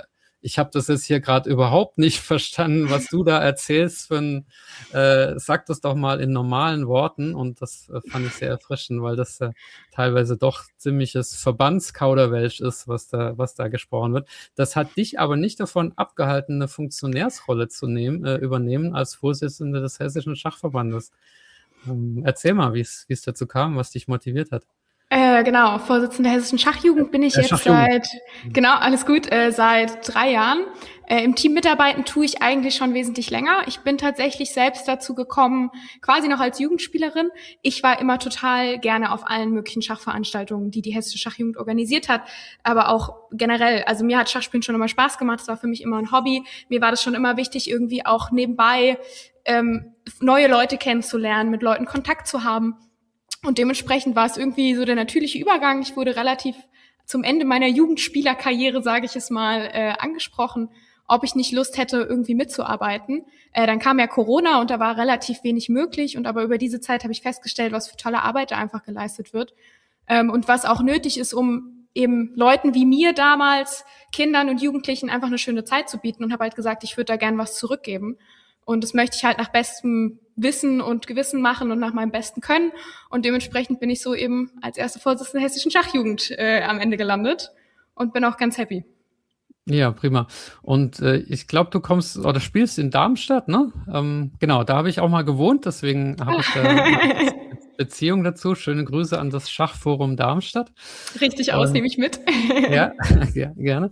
ich habe das jetzt hier gerade überhaupt nicht verstanden, was du da erzählst. Für ein, äh, sag das doch mal in normalen Worten. Und das äh, fand ich sehr erfrischend, weil das äh, teilweise doch ziemliches Verbandskauderwelsch ist, was da, was da gesprochen wird. Das hat dich aber nicht davon abgehalten, eine Funktionärsrolle zu nehmen, äh, übernehmen als Vorsitzende des Hessischen Schachverbandes. Ähm, erzähl mal, wie es wie es dazu kam, was dich motiviert hat. Äh, genau, Vorsitzende der Hessischen Schachjugend bin ich Äh, jetzt Schachjugend. seit, genau, alles gut, äh, seit drei Jahren. Äh, Im Team mitarbeiten tue ich eigentlich schon wesentlich länger. Ich bin tatsächlich selbst dazu gekommen, quasi noch als Jugendspielerin. Ich war immer total gerne auf allen möglichen Schachveranstaltungen, die die Hessische Schachjugend organisiert hat, aber auch generell. Also mir hat Schachspielen schon immer Spaß gemacht, es war für mich immer ein Hobby. Mir war das schon immer wichtig, irgendwie auch nebenbei ähm, neue Leute kennenzulernen, mit Leuten Kontakt zu haben. Und dementsprechend war es irgendwie so der natürliche Übergang. Ich wurde relativ zum Ende meiner Jugendspielerkarriere, sage ich es mal, äh, angesprochen, ob ich nicht Lust hätte, irgendwie mitzuarbeiten. Äh, dann kam ja Corona und da war relativ wenig möglich. Und aber über diese Zeit habe ich festgestellt, was für tolle Arbeit da einfach geleistet wird. Ähm, und was auch nötig ist, um eben Leuten wie mir damals, Kindern und Jugendlichen einfach eine schöne Zeit zu bieten. Und habe halt gesagt, ich würde da gern was zurückgeben. Und das möchte ich halt nach bestem Wissen und Gewissen machen und nach meinem besten Können. Und dementsprechend bin ich so eben als erste Vorsitzende der Hessischen Schachjugend äh, am Ende gelandet und bin auch ganz happy. Ja, prima. Und äh, ich glaube, du kommst oder spielst in Darmstadt, ne? Ähm, genau, da habe ich auch mal gewohnt, deswegen habe ich da eine Beziehung dazu. Schöne Grüße an das Schachforum Darmstadt. Richtig aus, Und, nehme ich mit. ja, ja, gerne.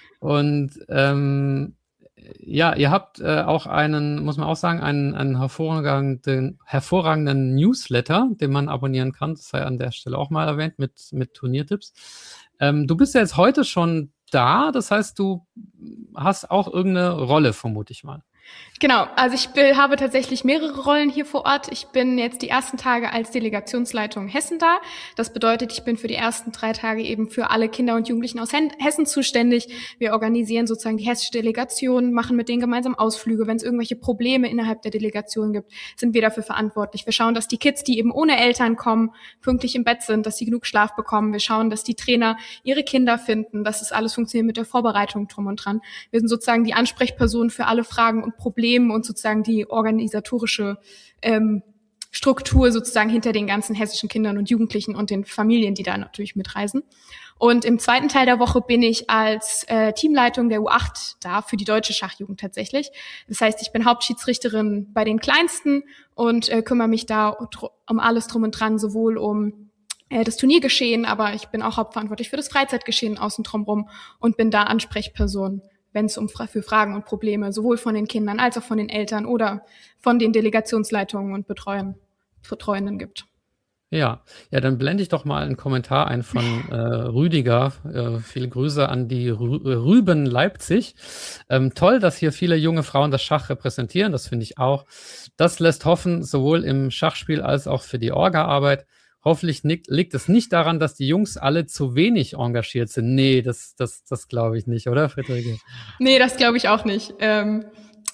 Und ähm, ja, ihr habt äh, auch einen, muss man auch sagen, einen, einen hervorragenden, hervorragenden Newsletter, den man abonnieren kann. Das sei an der Stelle auch mal erwähnt mit, mit Turniertipps. Ähm, du bist ja jetzt heute schon da, das heißt, du hast auch irgendeine Rolle, vermute ich mal. Genau, also ich bin, habe tatsächlich mehrere Rollen hier vor Ort. Ich bin jetzt die ersten Tage als Delegationsleitung Hessen da. Das bedeutet, ich bin für die ersten drei Tage eben für alle Kinder und Jugendlichen aus Hessen zuständig. Wir organisieren sozusagen die hessische Delegation, machen mit denen gemeinsam Ausflüge. Wenn es irgendwelche Probleme innerhalb der Delegation gibt, sind wir dafür verantwortlich. Wir schauen, dass die Kids, die eben ohne Eltern kommen, pünktlich im Bett sind, dass sie genug Schlaf bekommen. Wir schauen, dass die Trainer ihre Kinder finden, dass es alles funktioniert mit der Vorbereitung drum und dran. Wir sind sozusagen die Ansprechperson für alle Fragen und Problemen und sozusagen die organisatorische ähm, Struktur sozusagen hinter den ganzen hessischen Kindern und Jugendlichen und den Familien, die da natürlich mitreisen. Und im zweiten Teil der Woche bin ich als äh, Teamleitung der U acht da für die deutsche Schachjugend tatsächlich. Das heißt, ich bin Hauptschiedsrichterin bei den Kleinsten und äh, kümmere mich da um alles drum und dran, sowohl um äh, das Turniergeschehen, aber ich bin auch hauptverantwortlich für das Freizeitgeschehen außen drum rum und bin da Ansprechperson, wenn es um für Fragen und Probleme sowohl von den Kindern als auch von den Eltern oder von den Delegationsleitungen und Betreuern, Betreuenden gibt. Ja, ja, dann blende ich doch mal einen Kommentar ein von äh, Rüdiger. Äh, viele Grüße an die Rü Rüben Leipzig. Ähm, toll, dass hier viele junge Frauen das Schach repräsentieren, das finde ich auch. Das lässt hoffen, sowohl im Schachspiel als auch für die Orga-Arbeit. Hoffentlich liegt es nicht daran, dass die Jungs alle zu wenig engagiert sind. Nee, das, das, das glaube ich nicht, oder, Friederike? Nee, das glaube ich auch nicht. Ähm,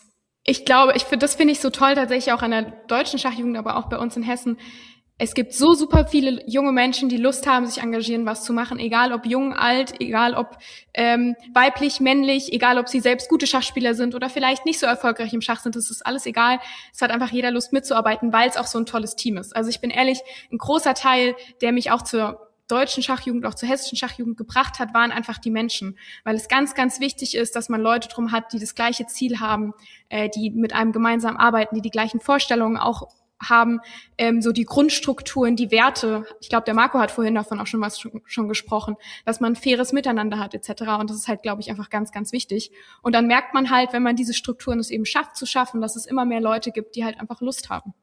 ich glaube, ich finde, das finde ich so toll tatsächlich auch an der deutschen Schachjugend, aber auch bei uns in Hessen. Es gibt so super viele junge Menschen, die Lust haben, sich engagieren, was zu machen, egal ob jung, alt, egal ob ähm, weiblich, männlich, egal ob sie selbst gute Schachspieler sind oder vielleicht nicht so erfolgreich im Schach sind, das ist alles egal. Es hat einfach jeder Lust mitzuarbeiten, weil es auch so ein tolles Team ist. Also ich bin ehrlich, ein großer Teil, der mich auch zur deutschen Schachjugend, auch zur hessischen Schachjugend gebracht hat, waren einfach die Menschen, weil es ganz, ganz wichtig ist, dass man Leute drum hat, die das gleiche Ziel haben, äh, die mit einem gemeinsam arbeiten, die die gleichen Vorstellungen auch haben, ähm, so die Grundstrukturen, die Werte. Ich glaube, der Marco hat vorhin davon auch schon was schon, schon gesprochen, dass man ein faires Miteinander hat et cetera. Und das ist halt, glaube ich, einfach ganz, ganz wichtig. Und dann merkt man halt, wenn man diese Strukturen es eben schafft zu schaffen, dass es immer mehr Leute gibt, die halt einfach Lust haben.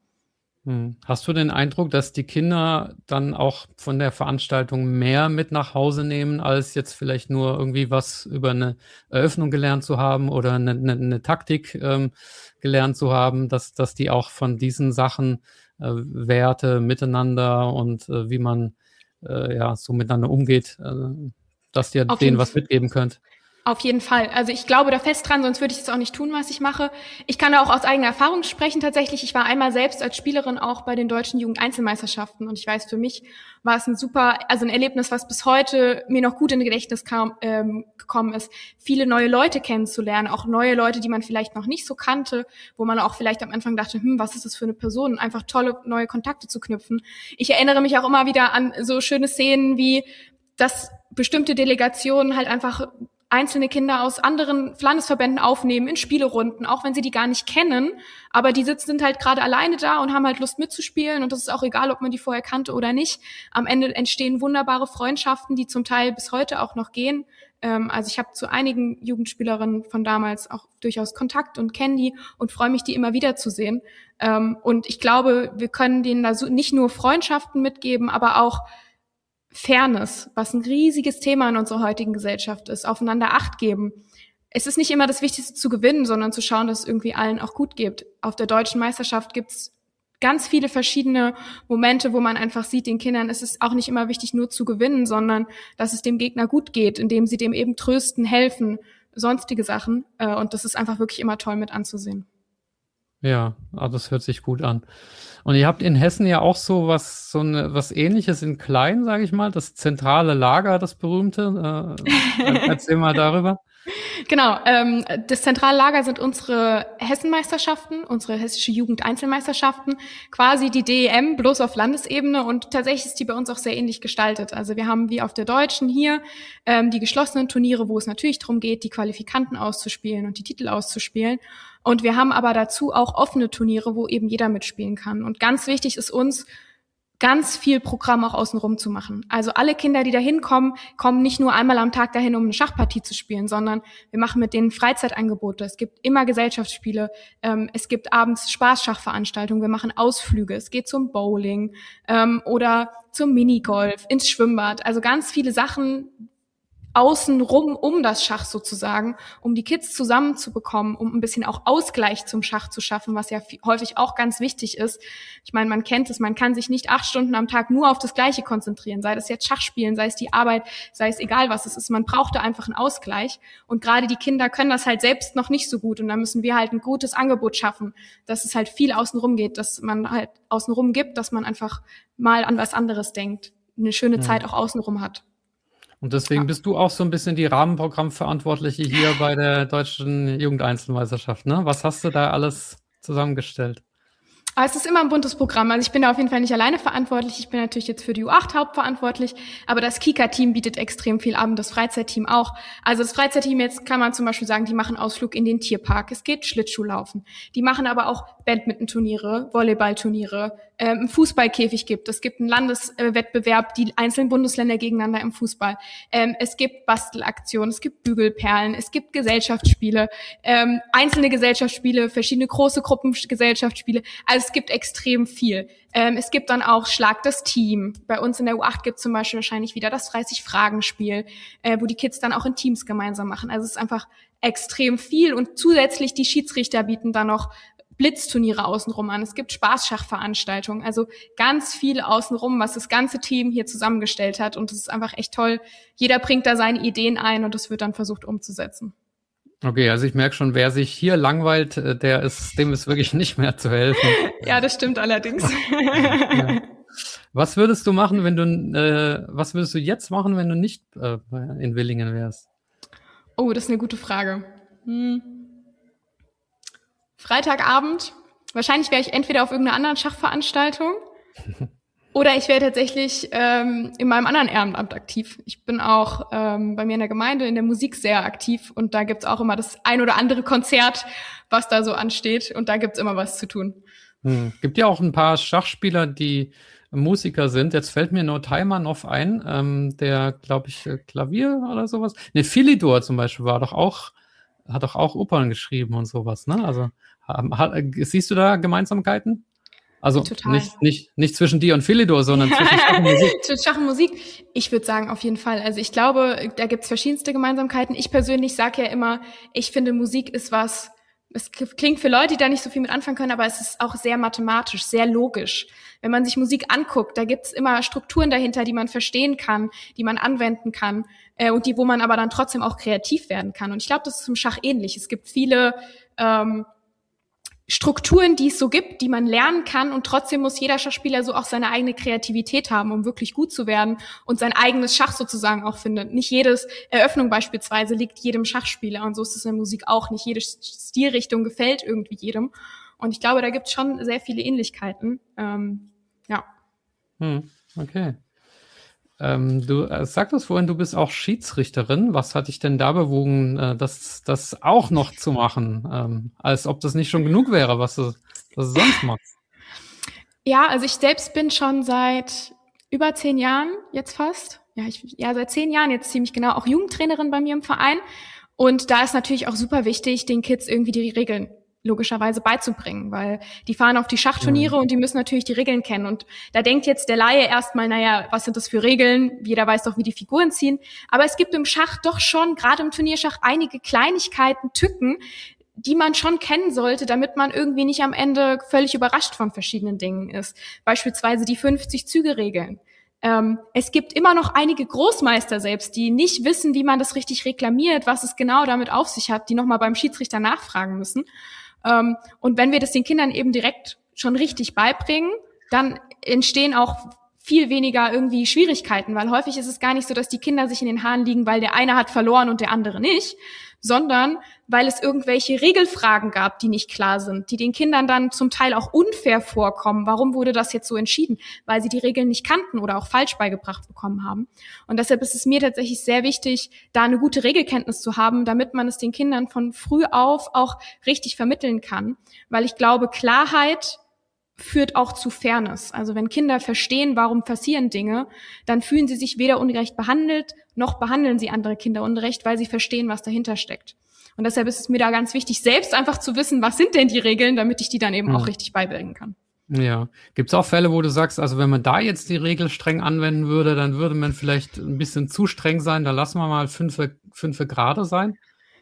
Hast du den Eindruck, dass die Kinder dann auch von der Veranstaltung mehr mit nach Hause nehmen, als jetzt vielleicht nur irgendwie was über eine Eröffnung gelernt zu haben oder eine, eine, eine Taktik ähm, gelernt zu haben, dass, dass die auch von diesen Sachen, äh, Werte, Miteinander und äh, wie man äh, ja so miteinander umgeht, äh, dass ihr Auf denen jeden was mitgeben könnt? Auf jeden Fall. Also ich glaube da fest dran, sonst würde ich es auch nicht tun, was ich mache. Ich kann da auch aus eigener Erfahrung sprechen tatsächlich. Ich war einmal selbst als Spielerin auch bei den deutschen Jugendeinzelmeisterschaften und ich weiß, für mich war es ein super, also ein Erlebnis, was bis heute mir noch gut in Gedächtnis kam, ähm, gekommen ist, viele neue Leute kennenzulernen, auch neue Leute, die man vielleicht noch nicht so kannte, wo man auch vielleicht am Anfang dachte, hm, was ist das für eine Person? Einfach tolle neue Kontakte zu knüpfen. Ich erinnere mich auch immer wieder an so schöne Szenen wie, dass bestimmte Delegationen halt einfach einzelne Kinder aus anderen Landesverbänden aufnehmen in Spielerunden, auch wenn sie die gar nicht kennen, aber die sitzen sind halt gerade alleine da und haben halt Lust mitzuspielen und das ist auch egal, ob man die vorher kannte oder nicht. Am Ende entstehen wunderbare Freundschaften, die zum Teil bis heute auch noch gehen. Ähm, also ich habe zu einigen Jugendspielerinnen von damals auch durchaus Kontakt und kenne die und freue mich, die immer wieder zu sehen. Ähm, und ich glaube, wir können denen da so nicht nur Freundschaften mitgeben, aber auch Fairness, was ein riesiges Thema in unserer heutigen Gesellschaft ist, aufeinander Acht geben. Es ist nicht immer das Wichtigste zu gewinnen, sondern zu schauen, dass es irgendwie allen auch gut geht. Auf der deutschen Meisterschaft gibt's ganz viele verschiedene Momente, wo man einfach sieht, den Kindern ist es auch nicht immer wichtig, nur zu gewinnen, sondern dass es dem Gegner gut geht, indem sie dem eben trösten, helfen, sonstige Sachen. Und das ist einfach wirklich immer toll mit anzusehen. Ja, also das hört sich gut an. Und ihr habt in Hessen ja auch so was, so eine, was Ähnliches in klein, sage ich mal, das zentrale Lager, das berühmte. Äh, erzähl mal darüber. Genau, ähm, das zentrale Lager sind unsere Hessenmeisterschaften, unsere hessische Jugendeinzelmeisterschaften, quasi die D E M, bloß auf Landesebene und tatsächlich ist die bei uns auch sehr ähnlich gestaltet. Also wir haben wie auf der deutschen hier ähm, die geschlossenen Turniere, wo es natürlich darum geht, die Qualifikanten auszuspielen und die Titel auszuspielen. Und wir haben aber dazu auch offene Turniere, wo eben jeder mitspielen kann. Und ganz wichtig ist uns, ganz viel Programm auch außenrum zu machen. Also alle Kinder, die da hinkommen, kommen nicht nur einmal am Tag dahin, um eine Schachpartie zu spielen, sondern wir machen mit denen Freizeitangebote. Es gibt immer Gesellschaftsspiele, ähm, es gibt abends Spaßschachveranstaltungen, wir machen Ausflüge, es geht zum Bowling ähm, oder zum Minigolf, ins Schwimmbad. Also ganz viele Sachen außenrum um das Schach sozusagen, um die Kids zusammenzubekommen, um ein bisschen auch Ausgleich zum Schach zu schaffen, was ja häufig auch ganz wichtig ist. Ich meine, man kennt es, man kann sich nicht acht Stunden am Tag nur auf das Gleiche konzentrieren, sei das jetzt Schachspielen, sei es die Arbeit, sei es egal, was es ist. Man braucht da einfach einen Ausgleich. Und gerade die Kinder können das halt selbst noch nicht so gut. Und da müssen wir halt ein gutes Angebot schaffen, dass es halt viel außenrum geht, dass man halt außenrum gibt, dass man einfach mal an was anderes denkt, eine schöne ja. Zeit auch außenrum hat. Und deswegen bist du auch so ein bisschen die Rahmenprogrammverantwortliche hier bei der Deutschen Jugendeinzelmeisterschaft, ne? Was hast du da alles zusammengestellt? Aber es ist immer ein buntes Programm. Also ich bin da auf jeden Fall nicht alleine verantwortlich. Ich bin natürlich jetzt für die U acht hauptverantwortlich, aber das Kika-Team bietet extrem viel an, das Freizeitteam auch. Also das Freizeitteam, jetzt kann man zum Beispiel sagen, die machen Ausflug in den Tierpark. Es geht Schlittschuhlaufen. Die machen aber auch Badminton-Turniere, Volleyball-Turniere, ähm, einen Fußballkäfig gibt. Es gibt einen Landeswettbewerb, die einzelnen Bundesländer gegeneinander im Fußball. Ähm, es gibt Bastelaktionen, es gibt Bügelperlen, es gibt Gesellschaftsspiele, ähm, einzelne Gesellschaftsspiele, verschiedene große Gruppengesellschaftsspiele. Also es gibt extrem viel. Ähm, es gibt dann auch Schlag das Team. Bei uns in der U acht gibt es zum Beispiel wahrscheinlich wieder das dreißig-Fragen-Spiel, äh, wo die Kids dann auch in Teams gemeinsam machen. Also es ist einfach extrem viel. Und zusätzlich die Schiedsrichter bieten dann noch Blitzturniere außenrum an. Es gibt Spaßschachveranstaltungen. Also ganz viel außenrum, was das ganze Team hier zusammengestellt hat. Und es ist einfach echt toll. Jeder bringt da seine Ideen ein und das wird dann versucht umzusetzen. Okay, also ich merke schon, wer sich hier langweilt, der ist, dem ist wirklich nicht mehr zu helfen. Ja, das stimmt allerdings. Ja. Was würdest du machen, wenn du, äh, was würdest du jetzt machen, wenn du nicht äh, in Willingen wärst? Oh, das ist eine gute Frage. Hm. Freitagabend, wahrscheinlich wäre ich entweder auf irgendeiner anderen Schachveranstaltung oder ich wäre tatsächlich ähm, in meinem anderen Ehrenamt aktiv. Ich bin auch ähm, bei mir in der Gemeinde in der Musik sehr aktiv und da gibt's auch immer das ein oder andere Konzert, was da so ansteht und da gibt's immer was zu tun. Hm. Gibt ja auch ein paar Schachspieler, die Musiker sind. Jetzt fällt mir nur Taimanov ein, ähm, der, glaube ich, Klavier oder sowas. Ne, Philidor zum Beispiel war doch auch, hat doch auch Opern geschrieben und sowas, ne? Also hat, siehst du da Gemeinsamkeiten? Also Total. nicht nicht nicht zwischen dir und Philidor, sondern zwischen Schach und Musik. Zwischen Schach und Musik. Ich würde sagen, auf jeden Fall. Also ich glaube, da gibt's verschiedenste Gemeinsamkeiten. Ich persönlich sage ja immer, ich finde, Musik ist was, es klingt für Leute, die da nicht so viel mit anfangen können, aber es ist auch sehr mathematisch, sehr logisch. Wenn man sich Musik anguckt, da gibt's immer Strukturen dahinter, die man verstehen kann, die man anwenden kann äh, und die, wo man aber dann trotzdem auch kreativ werden kann. Und ich glaube, das ist im Schach ähnlich. Es gibt viele ähm, Strukturen, die es so gibt, die man lernen kann, und trotzdem muss jeder Schachspieler so auch seine eigene Kreativität haben, um wirklich gut zu werden und sein eigenes Schach sozusagen auch findet. Nicht jedes Eröffnung beispielsweise liegt jedem Schachspieler, und so ist es in der Musik auch. Nicht jede Stilrichtung gefällt irgendwie jedem. Und ich glaube, da gibt es schon sehr viele Ähnlichkeiten. Ähm, ja. Hm, okay. Ähm, du äh, sagtest vorhin, du bist auch Schiedsrichterin. Was hat dich denn da bewogen, äh, das, das auch noch zu machen? Ähm, als ob das nicht schon genug wäre, was du, was du sonst machst. Ja, also ich selbst bin schon seit über zehn Jahren jetzt fast, ja, ich, ja seit zehn Jahren jetzt ziemlich genau auch Jugendtrainerin bei mir im Verein. Und da ist natürlich auch super wichtig, den Kids irgendwie die Regeln logischerweise beizubringen, weil die fahren auf die Schachturniere mhm. und die müssen natürlich die Regeln kennen. Und da denkt jetzt der Laie erstmal, naja, was sind das für Regeln? Jeder weiß doch, wie die Figuren ziehen. Aber es gibt im Schach doch schon, gerade im Turnierschach, einige Kleinigkeiten, Tücken, die man schon kennen sollte, damit man irgendwie nicht am Ende völlig überrascht von verschiedenen Dingen ist. Beispielsweise die fünfzig-Züge-Regeln. Ähm, es gibt immer noch einige Großmeister selbst, die nicht wissen, wie man das richtig reklamiert, was es genau damit auf sich hat, die nochmal beim Schiedsrichter nachfragen müssen. Ähm, und wenn wir das den Kindern eben direkt schon richtig beibringen, dann entstehen auch viel weniger irgendwie Schwierigkeiten, weil häufig ist es gar nicht so, dass die Kinder sich in den Haaren liegen, weil der eine hat verloren und der andere nicht, sondern weil es irgendwelche Regelfragen gab, die nicht klar sind, die den Kindern dann zum Teil auch unfair vorkommen. Warum wurde das jetzt so entschieden? Weil sie die Regeln nicht kannten oder auch falsch beigebracht bekommen haben. Und deshalb ist es mir tatsächlich sehr wichtig, da eine gute Regelkenntnis zu haben, damit man es den Kindern von früh auf auch richtig vermitteln kann. Weil ich glaube, Klarheit führt auch zu Fairness. Also wenn Kinder verstehen, warum passieren Dinge, dann fühlen sie sich weder ungerecht behandelt, noch behandeln sie andere Kinder ungerecht, weil sie verstehen, was dahinter steckt. Und deshalb ist es mir da ganz wichtig, selbst einfach zu wissen, was sind denn die Regeln, damit ich die dann eben mhm. auch richtig beibringen kann. Ja. Gibt es auch Fälle, wo du sagst, also wenn man da jetzt die Regel streng anwenden würde, dann würde man vielleicht ein bisschen zu streng sein, da lassen wir mal fünf, fünf gerade sein?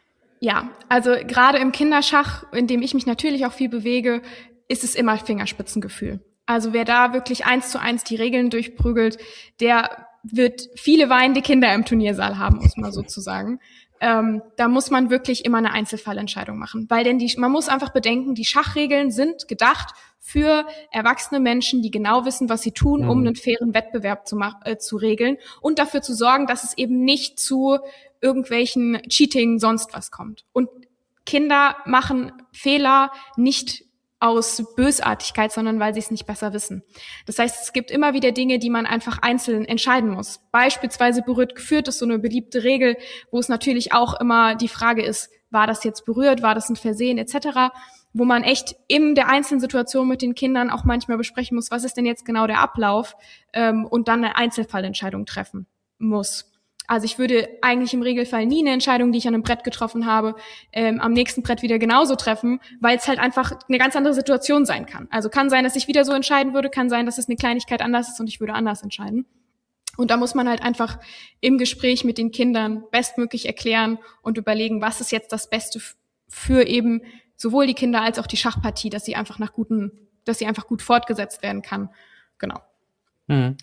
Ja, also gerade im Kinderschach, in dem ich mich natürlich auch viel bewege, ist es immer Fingerspitzengefühl. Also wer da wirklich eins zu eins die Regeln durchprügelt, der wird viele weinende Kinder im Turniersaal haben, muss man so zu sagen. Ähm, da muss man wirklich immer eine Einzelfallentscheidung machen, weil denn die, man muss einfach bedenken, die Schachregeln sind gedacht für erwachsene Menschen, die genau wissen, was sie tun, mhm. um einen fairen Wettbewerb zu, mach, äh, zu regeln und dafür zu sorgen, dass es eben nicht zu irgendwelchen Cheating sonst was kommt. Und Kinder machen Fehler nicht aus Bösartigkeit, sondern weil sie es nicht besser wissen. Das heißt, es gibt immer wieder Dinge, die man einfach einzeln entscheiden muss. Beispielsweise berührt geführt ist so eine beliebte Regel, wo es natürlich auch immer die Frage ist, war das jetzt berührt, war das ein Versehen et cetera, wo man echt in der einzelnen Situation mit den Kindern auch manchmal besprechen muss, was ist denn jetzt genau der Ablauf, ähm, und dann eine Einzelfallentscheidung treffen muss. Also ich würde eigentlich im Regelfall nie eine Entscheidung, die ich an einem Brett getroffen habe, ähm, am nächsten Brett wieder genauso treffen, weil es halt einfach eine ganz andere Situation sein kann. Also kann sein, dass ich wieder so entscheiden würde, kann sein, dass es eine Kleinigkeit anders ist und ich würde anders entscheiden. Und da muss man halt einfach im Gespräch mit den Kindern bestmöglich erklären und überlegen, was ist jetzt das Beste für eben sowohl die Kinder als auch die Schachpartie, dass sie einfach nach guten, dass sie einfach gut fortgesetzt werden kann. Genau. Mhm.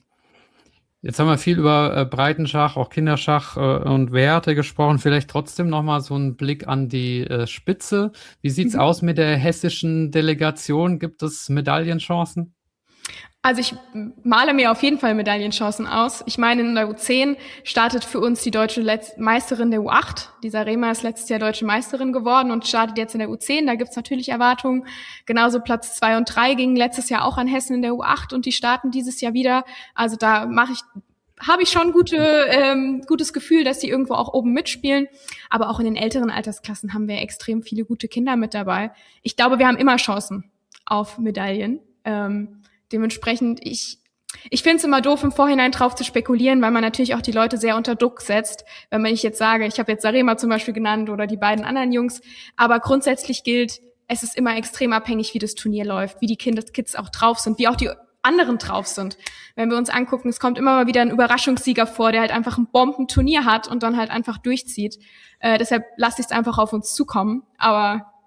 Jetzt haben wir viel über äh, Breitenschach, auch Kinderschach äh, und Werte gesprochen. Vielleicht trotzdem nochmal so einen Blick an die äh, Spitze. Wie sieht's mhm. aus mit der hessischen Delegation? Gibt es Medaillenchancen? Also ich male mir auf jeden Fall Medaillenchancen aus. Ich meine, in der U zehn startet für uns die deutsche Letz- Meisterin der U acht. Die Sarema ist letztes Jahr deutsche Meisterin geworden und startet jetzt in der U zehn. Da gibt's natürlich Erwartungen. Genauso Platz zwei und drei gingen letztes Jahr auch an Hessen in der U acht und die starten dieses Jahr wieder. Also da mache ich, habe ich schon gute, ähm, gutes Gefühl, dass die irgendwo auch oben mitspielen. Aber auch in den älteren Altersklassen haben wir extrem viele gute Kinder mit dabei. Ich glaube, wir haben immer Chancen auf Medaillen. Ähm, Dementsprechend, ich ich finde es immer doof, im Vorhinein drauf zu spekulieren, weil man natürlich auch die Leute sehr unter Druck setzt. Wenn man ich jetzt sage, ich habe jetzt Sarema zum Beispiel genannt oder die beiden anderen Jungs. Aber grundsätzlich gilt, es ist immer extrem abhängig, wie das Turnier läuft, wie die Kids auch drauf sind, wie auch die anderen drauf sind. Wenn wir uns angucken, es kommt immer mal wieder ein Überraschungssieger vor, der halt einfach ein Bombenturnier hat und dann halt einfach durchzieht. Äh, deshalb lasse ich es einfach auf uns zukommen. Aber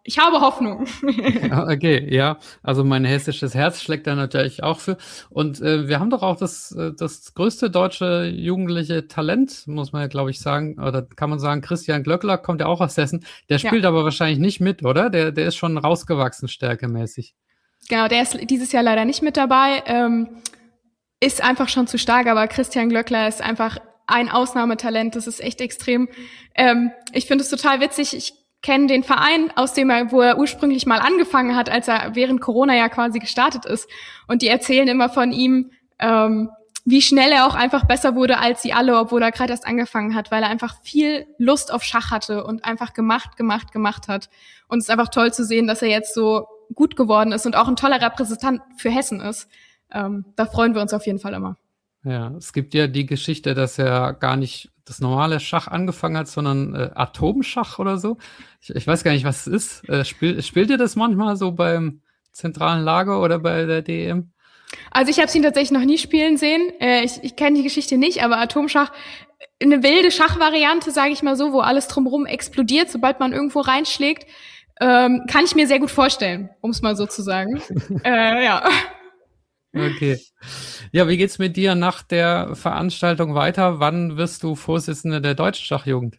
ich habe Hoffnung. Okay, ja, also mein hessisches Herz schlägt da natürlich auch für. Und äh, wir haben doch auch das, äh, das größte deutsche jugendliche Talent, muss man ja, glaube ich, sagen. Oder kann man sagen, Christian Glöckler kommt ja auch aus Hessen. Der spielt ja. aber wahrscheinlich nicht mit, oder? Der, der ist schon rausgewachsen, stärkemäßig. Genau, der ist dieses Jahr leider nicht mit dabei. Ähm, ist einfach schon zu stark, aber Christian Glöckler ist einfach ein Ausnahmetalent. Das ist echt extrem. Ähm, ich finde es total witzig. Ich kenne den Verein, aus dem er, wo er ursprünglich mal angefangen hat, als er während Corona ja quasi gestartet ist. Und die erzählen immer von ihm, ähm, wie schnell er auch einfach besser wurde als sie alle, obwohl er gerade erst angefangen hat, weil er einfach viel Lust auf Schach hatte und einfach gemacht, gemacht, gemacht hat. Und es ist einfach toll zu sehen, dass er jetzt so gut geworden ist und auch ein toller Repräsentant für Hessen ist. Ähm, da freuen wir uns auf jeden Fall immer. Ja, es gibt ja die Geschichte, dass er gar nicht das normale Schach angefangen hat, sondern äh, Atomschach oder so. Ich, ich weiß gar nicht, was es ist. Äh, spiel, spielt ihr das manchmal so beim zentralen Lager oder bei der D M? Also ich habe es ihn tatsächlich noch nie spielen sehen. Äh, ich ich kenne die Geschichte nicht, aber Atomschach, eine wilde Schachvariante, sage ich mal so, wo alles drumherum explodiert, sobald man irgendwo reinschlägt, ähm, kann ich mir sehr gut vorstellen, um es mal so zu sagen. äh, ja. Okay. Ja, wie geht's mit dir nach der Veranstaltung weiter? Wann wirst du Vorsitzende der Deutschen Schachjugend?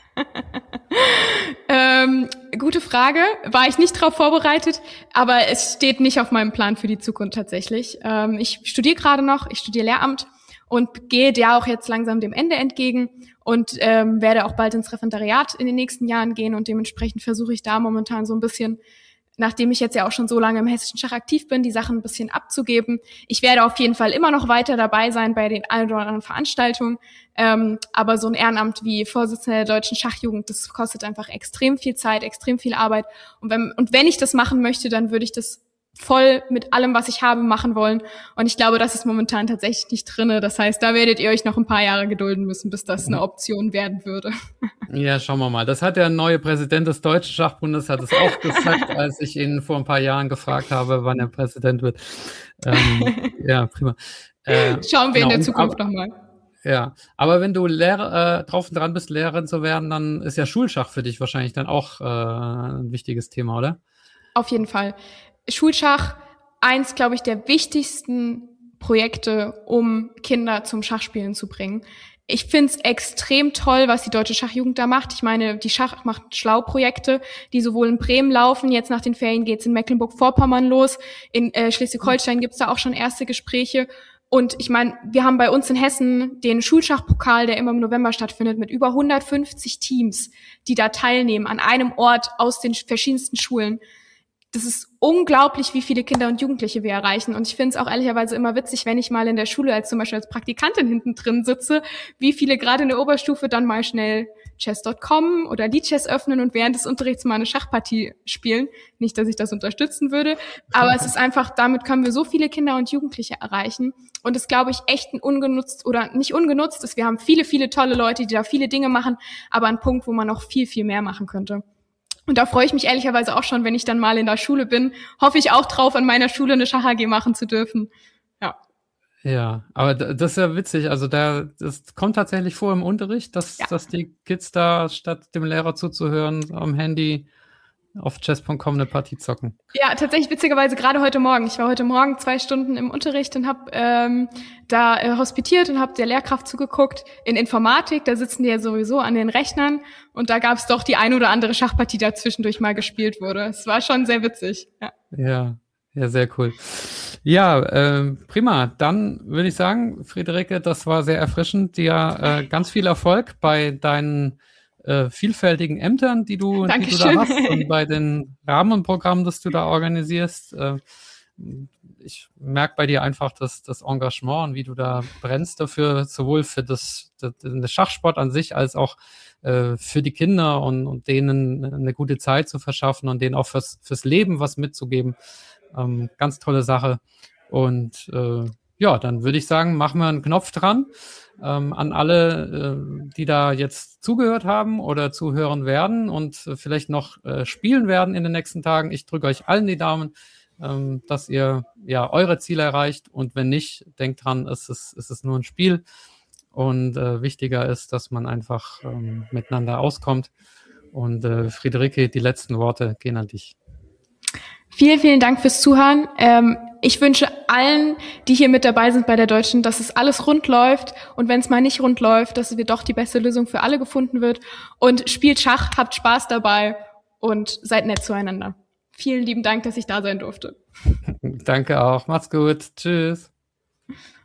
ähm, gute Frage. War ich nicht drauf vorbereitet, aber es steht nicht auf meinem Plan für die Zukunft tatsächlich. Ähm, ich studiere gerade noch, ich studiere Lehramt und gehe ja auch jetzt langsam dem Ende entgegen und ähm, werde auch bald ins Referendariat in den nächsten Jahren gehen und dementsprechend versuche ich da momentan so ein bisschen, nachdem ich jetzt ja auch schon so lange im hessischen Schach aktiv bin, die Sachen ein bisschen abzugeben. Ich werde auf jeden Fall immer noch weiter dabei sein bei den ein oder anderen Veranstaltungen, ähm, aber so ein Ehrenamt wie Vorsitzender der Deutschen Schachjugend, das kostet einfach extrem viel Zeit, extrem viel Arbeit. Und wenn, und wenn ich das machen möchte, dann würde ich das voll mit allem, was ich habe, machen wollen. Und ich glaube, das ist momentan tatsächlich nicht drinne. Das heißt, da werdet ihr euch noch ein paar Jahre gedulden müssen, bis das eine Option werden würde. Ja, schauen wir mal. Das hat der neue Präsident des Deutschen Schachbundes hat es auch gesagt, als ich ihn vor ein paar Jahren gefragt habe, wann er Präsident wird. Ähm, ja, prima. Äh, Schauen wir genau, in der Zukunft nochmal. Ja, aber wenn du Lehrer, äh, drauf und dran bist, Lehrerin zu werden, dann ist ja Schulschach für dich wahrscheinlich dann auch äh, ein wichtiges Thema, oder? Auf jeden Fall. Schulschach, eins, glaube ich, der wichtigsten Projekte, um Kinder zum Schachspielen zu bringen. Ich finde es extrem toll, was die Deutsche Schachjugend da macht. Ich meine, die Schach macht Schlau-Projekte, die sowohl in Bremen laufen, jetzt nach den Ferien geht's in Mecklenburg-Vorpommern los, in äh, Schleswig-Holstein gibt's da auch schon erste Gespräche. Und ich meine, wir haben bei uns in Hessen den Schulschachpokal, der immer im November stattfindet, mit über hundertfünfzig Teams, die da teilnehmen, an einem Ort aus den verschiedensten Schulen. Das ist unglaublich, wie viele Kinder und Jugendliche wir erreichen. Und ich finde es auch ehrlicherweise immer witzig, wenn ich mal in der Schule als zum Beispiel als Praktikantin hinten drin sitze, wie viele gerade in der Oberstufe dann mal schnell chess Punkt com oder Lichess öffnen und während des Unterrichts mal eine Schachpartie spielen. Nicht, dass ich das unterstützen würde, aber es ist einfach, damit können wir so viele Kinder und Jugendliche erreichen. Und es, glaube ich, echt ein ungenutzt oder nicht ungenutzt ist. Wir haben viele, viele tolle Leute, die da viele Dinge machen, aber ein Punkt, wo man noch viel, viel mehr machen könnte. Und da freue ich mich ehrlicherweise auch schon, wenn ich dann mal in der Schule bin. Hoffe ich auch drauf, an meiner Schule eine Schach-A G machen zu dürfen. Ja. Ja, aber das ist ja witzig. Also da, das kommt tatsächlich vor im Unterricht, dass, ja. dass die Kids da statt dem Lehrer zuzuhören am Handy auf chess Punkt com eine Partie zocken. Ja, tatsächlich witzigerweise gerade heute Morgen. Ich war heute Morgen zwei Stunden im Unterricht und habe ähm, da äh, hospitiert und habe der Lehrkraft zugeguckt in Informatik. Da sitzen die ja sowieso an den Rechnern und da gab es doch die ein oder andere Schachpartie, die da zwischendurch mal gespielt wurde. Es war schon sehr witzig. Ja, ja, ja, sehr cool. Ja, äh, prima. Dann würde ich sagen, Friederike, das war sehr erfrischend. Dir äh, ganz viel Erfolg bei deinen äh, vielfältigen Ämtern, die du, die du da hast und bei den Rahmenprogrammen, das du da organisierst. Äh, ich merke bei dir einfach das, das Engagement und wie du da brennst dafür, sowohl für das, das den Schachsport an sich als auch äh, für die Kinder und, und denen eine gute Zeit zu verschaffen und denen auch fürs, fürs Leben was mitzugeben. Ähm, ganz tolle Sache. Und äh, ja, dann würde ich sagen, machen wir einen Knopf dran. Ähm, an alle, äh, die da jetzt zugehört haben oder zuhören werden und äh, vielleicht noch äh, spielen werden in den nächsten Tagen. Ich drücke euch allen die Daumen, ähm, dass ihr ja eure Ziele erreicht. Und wenn nicht, denkt dran, es ist, es ist nur ein Spiel. Und äh, wichtiger ist, dass man einfach ähm, miteinander auskommt. Und äh, Friederike, die letzten Worte gehen an dich. Vielen, vielen Dank fürs Zuhören. Ähm, ich wünsche allen, die hier mit dabei sind bei der Deutschen, dass es alles rund läuft und wenn es mal nicht rund läuft, dass wir doch die beste Lösung für alle gefunden wird. Und spielt Schach, habt Spaß dabei und seid nett zueinander. Vielen lieben Dank, dass ich da sein durfte. Danke auch. Macht's gut. Tschüss.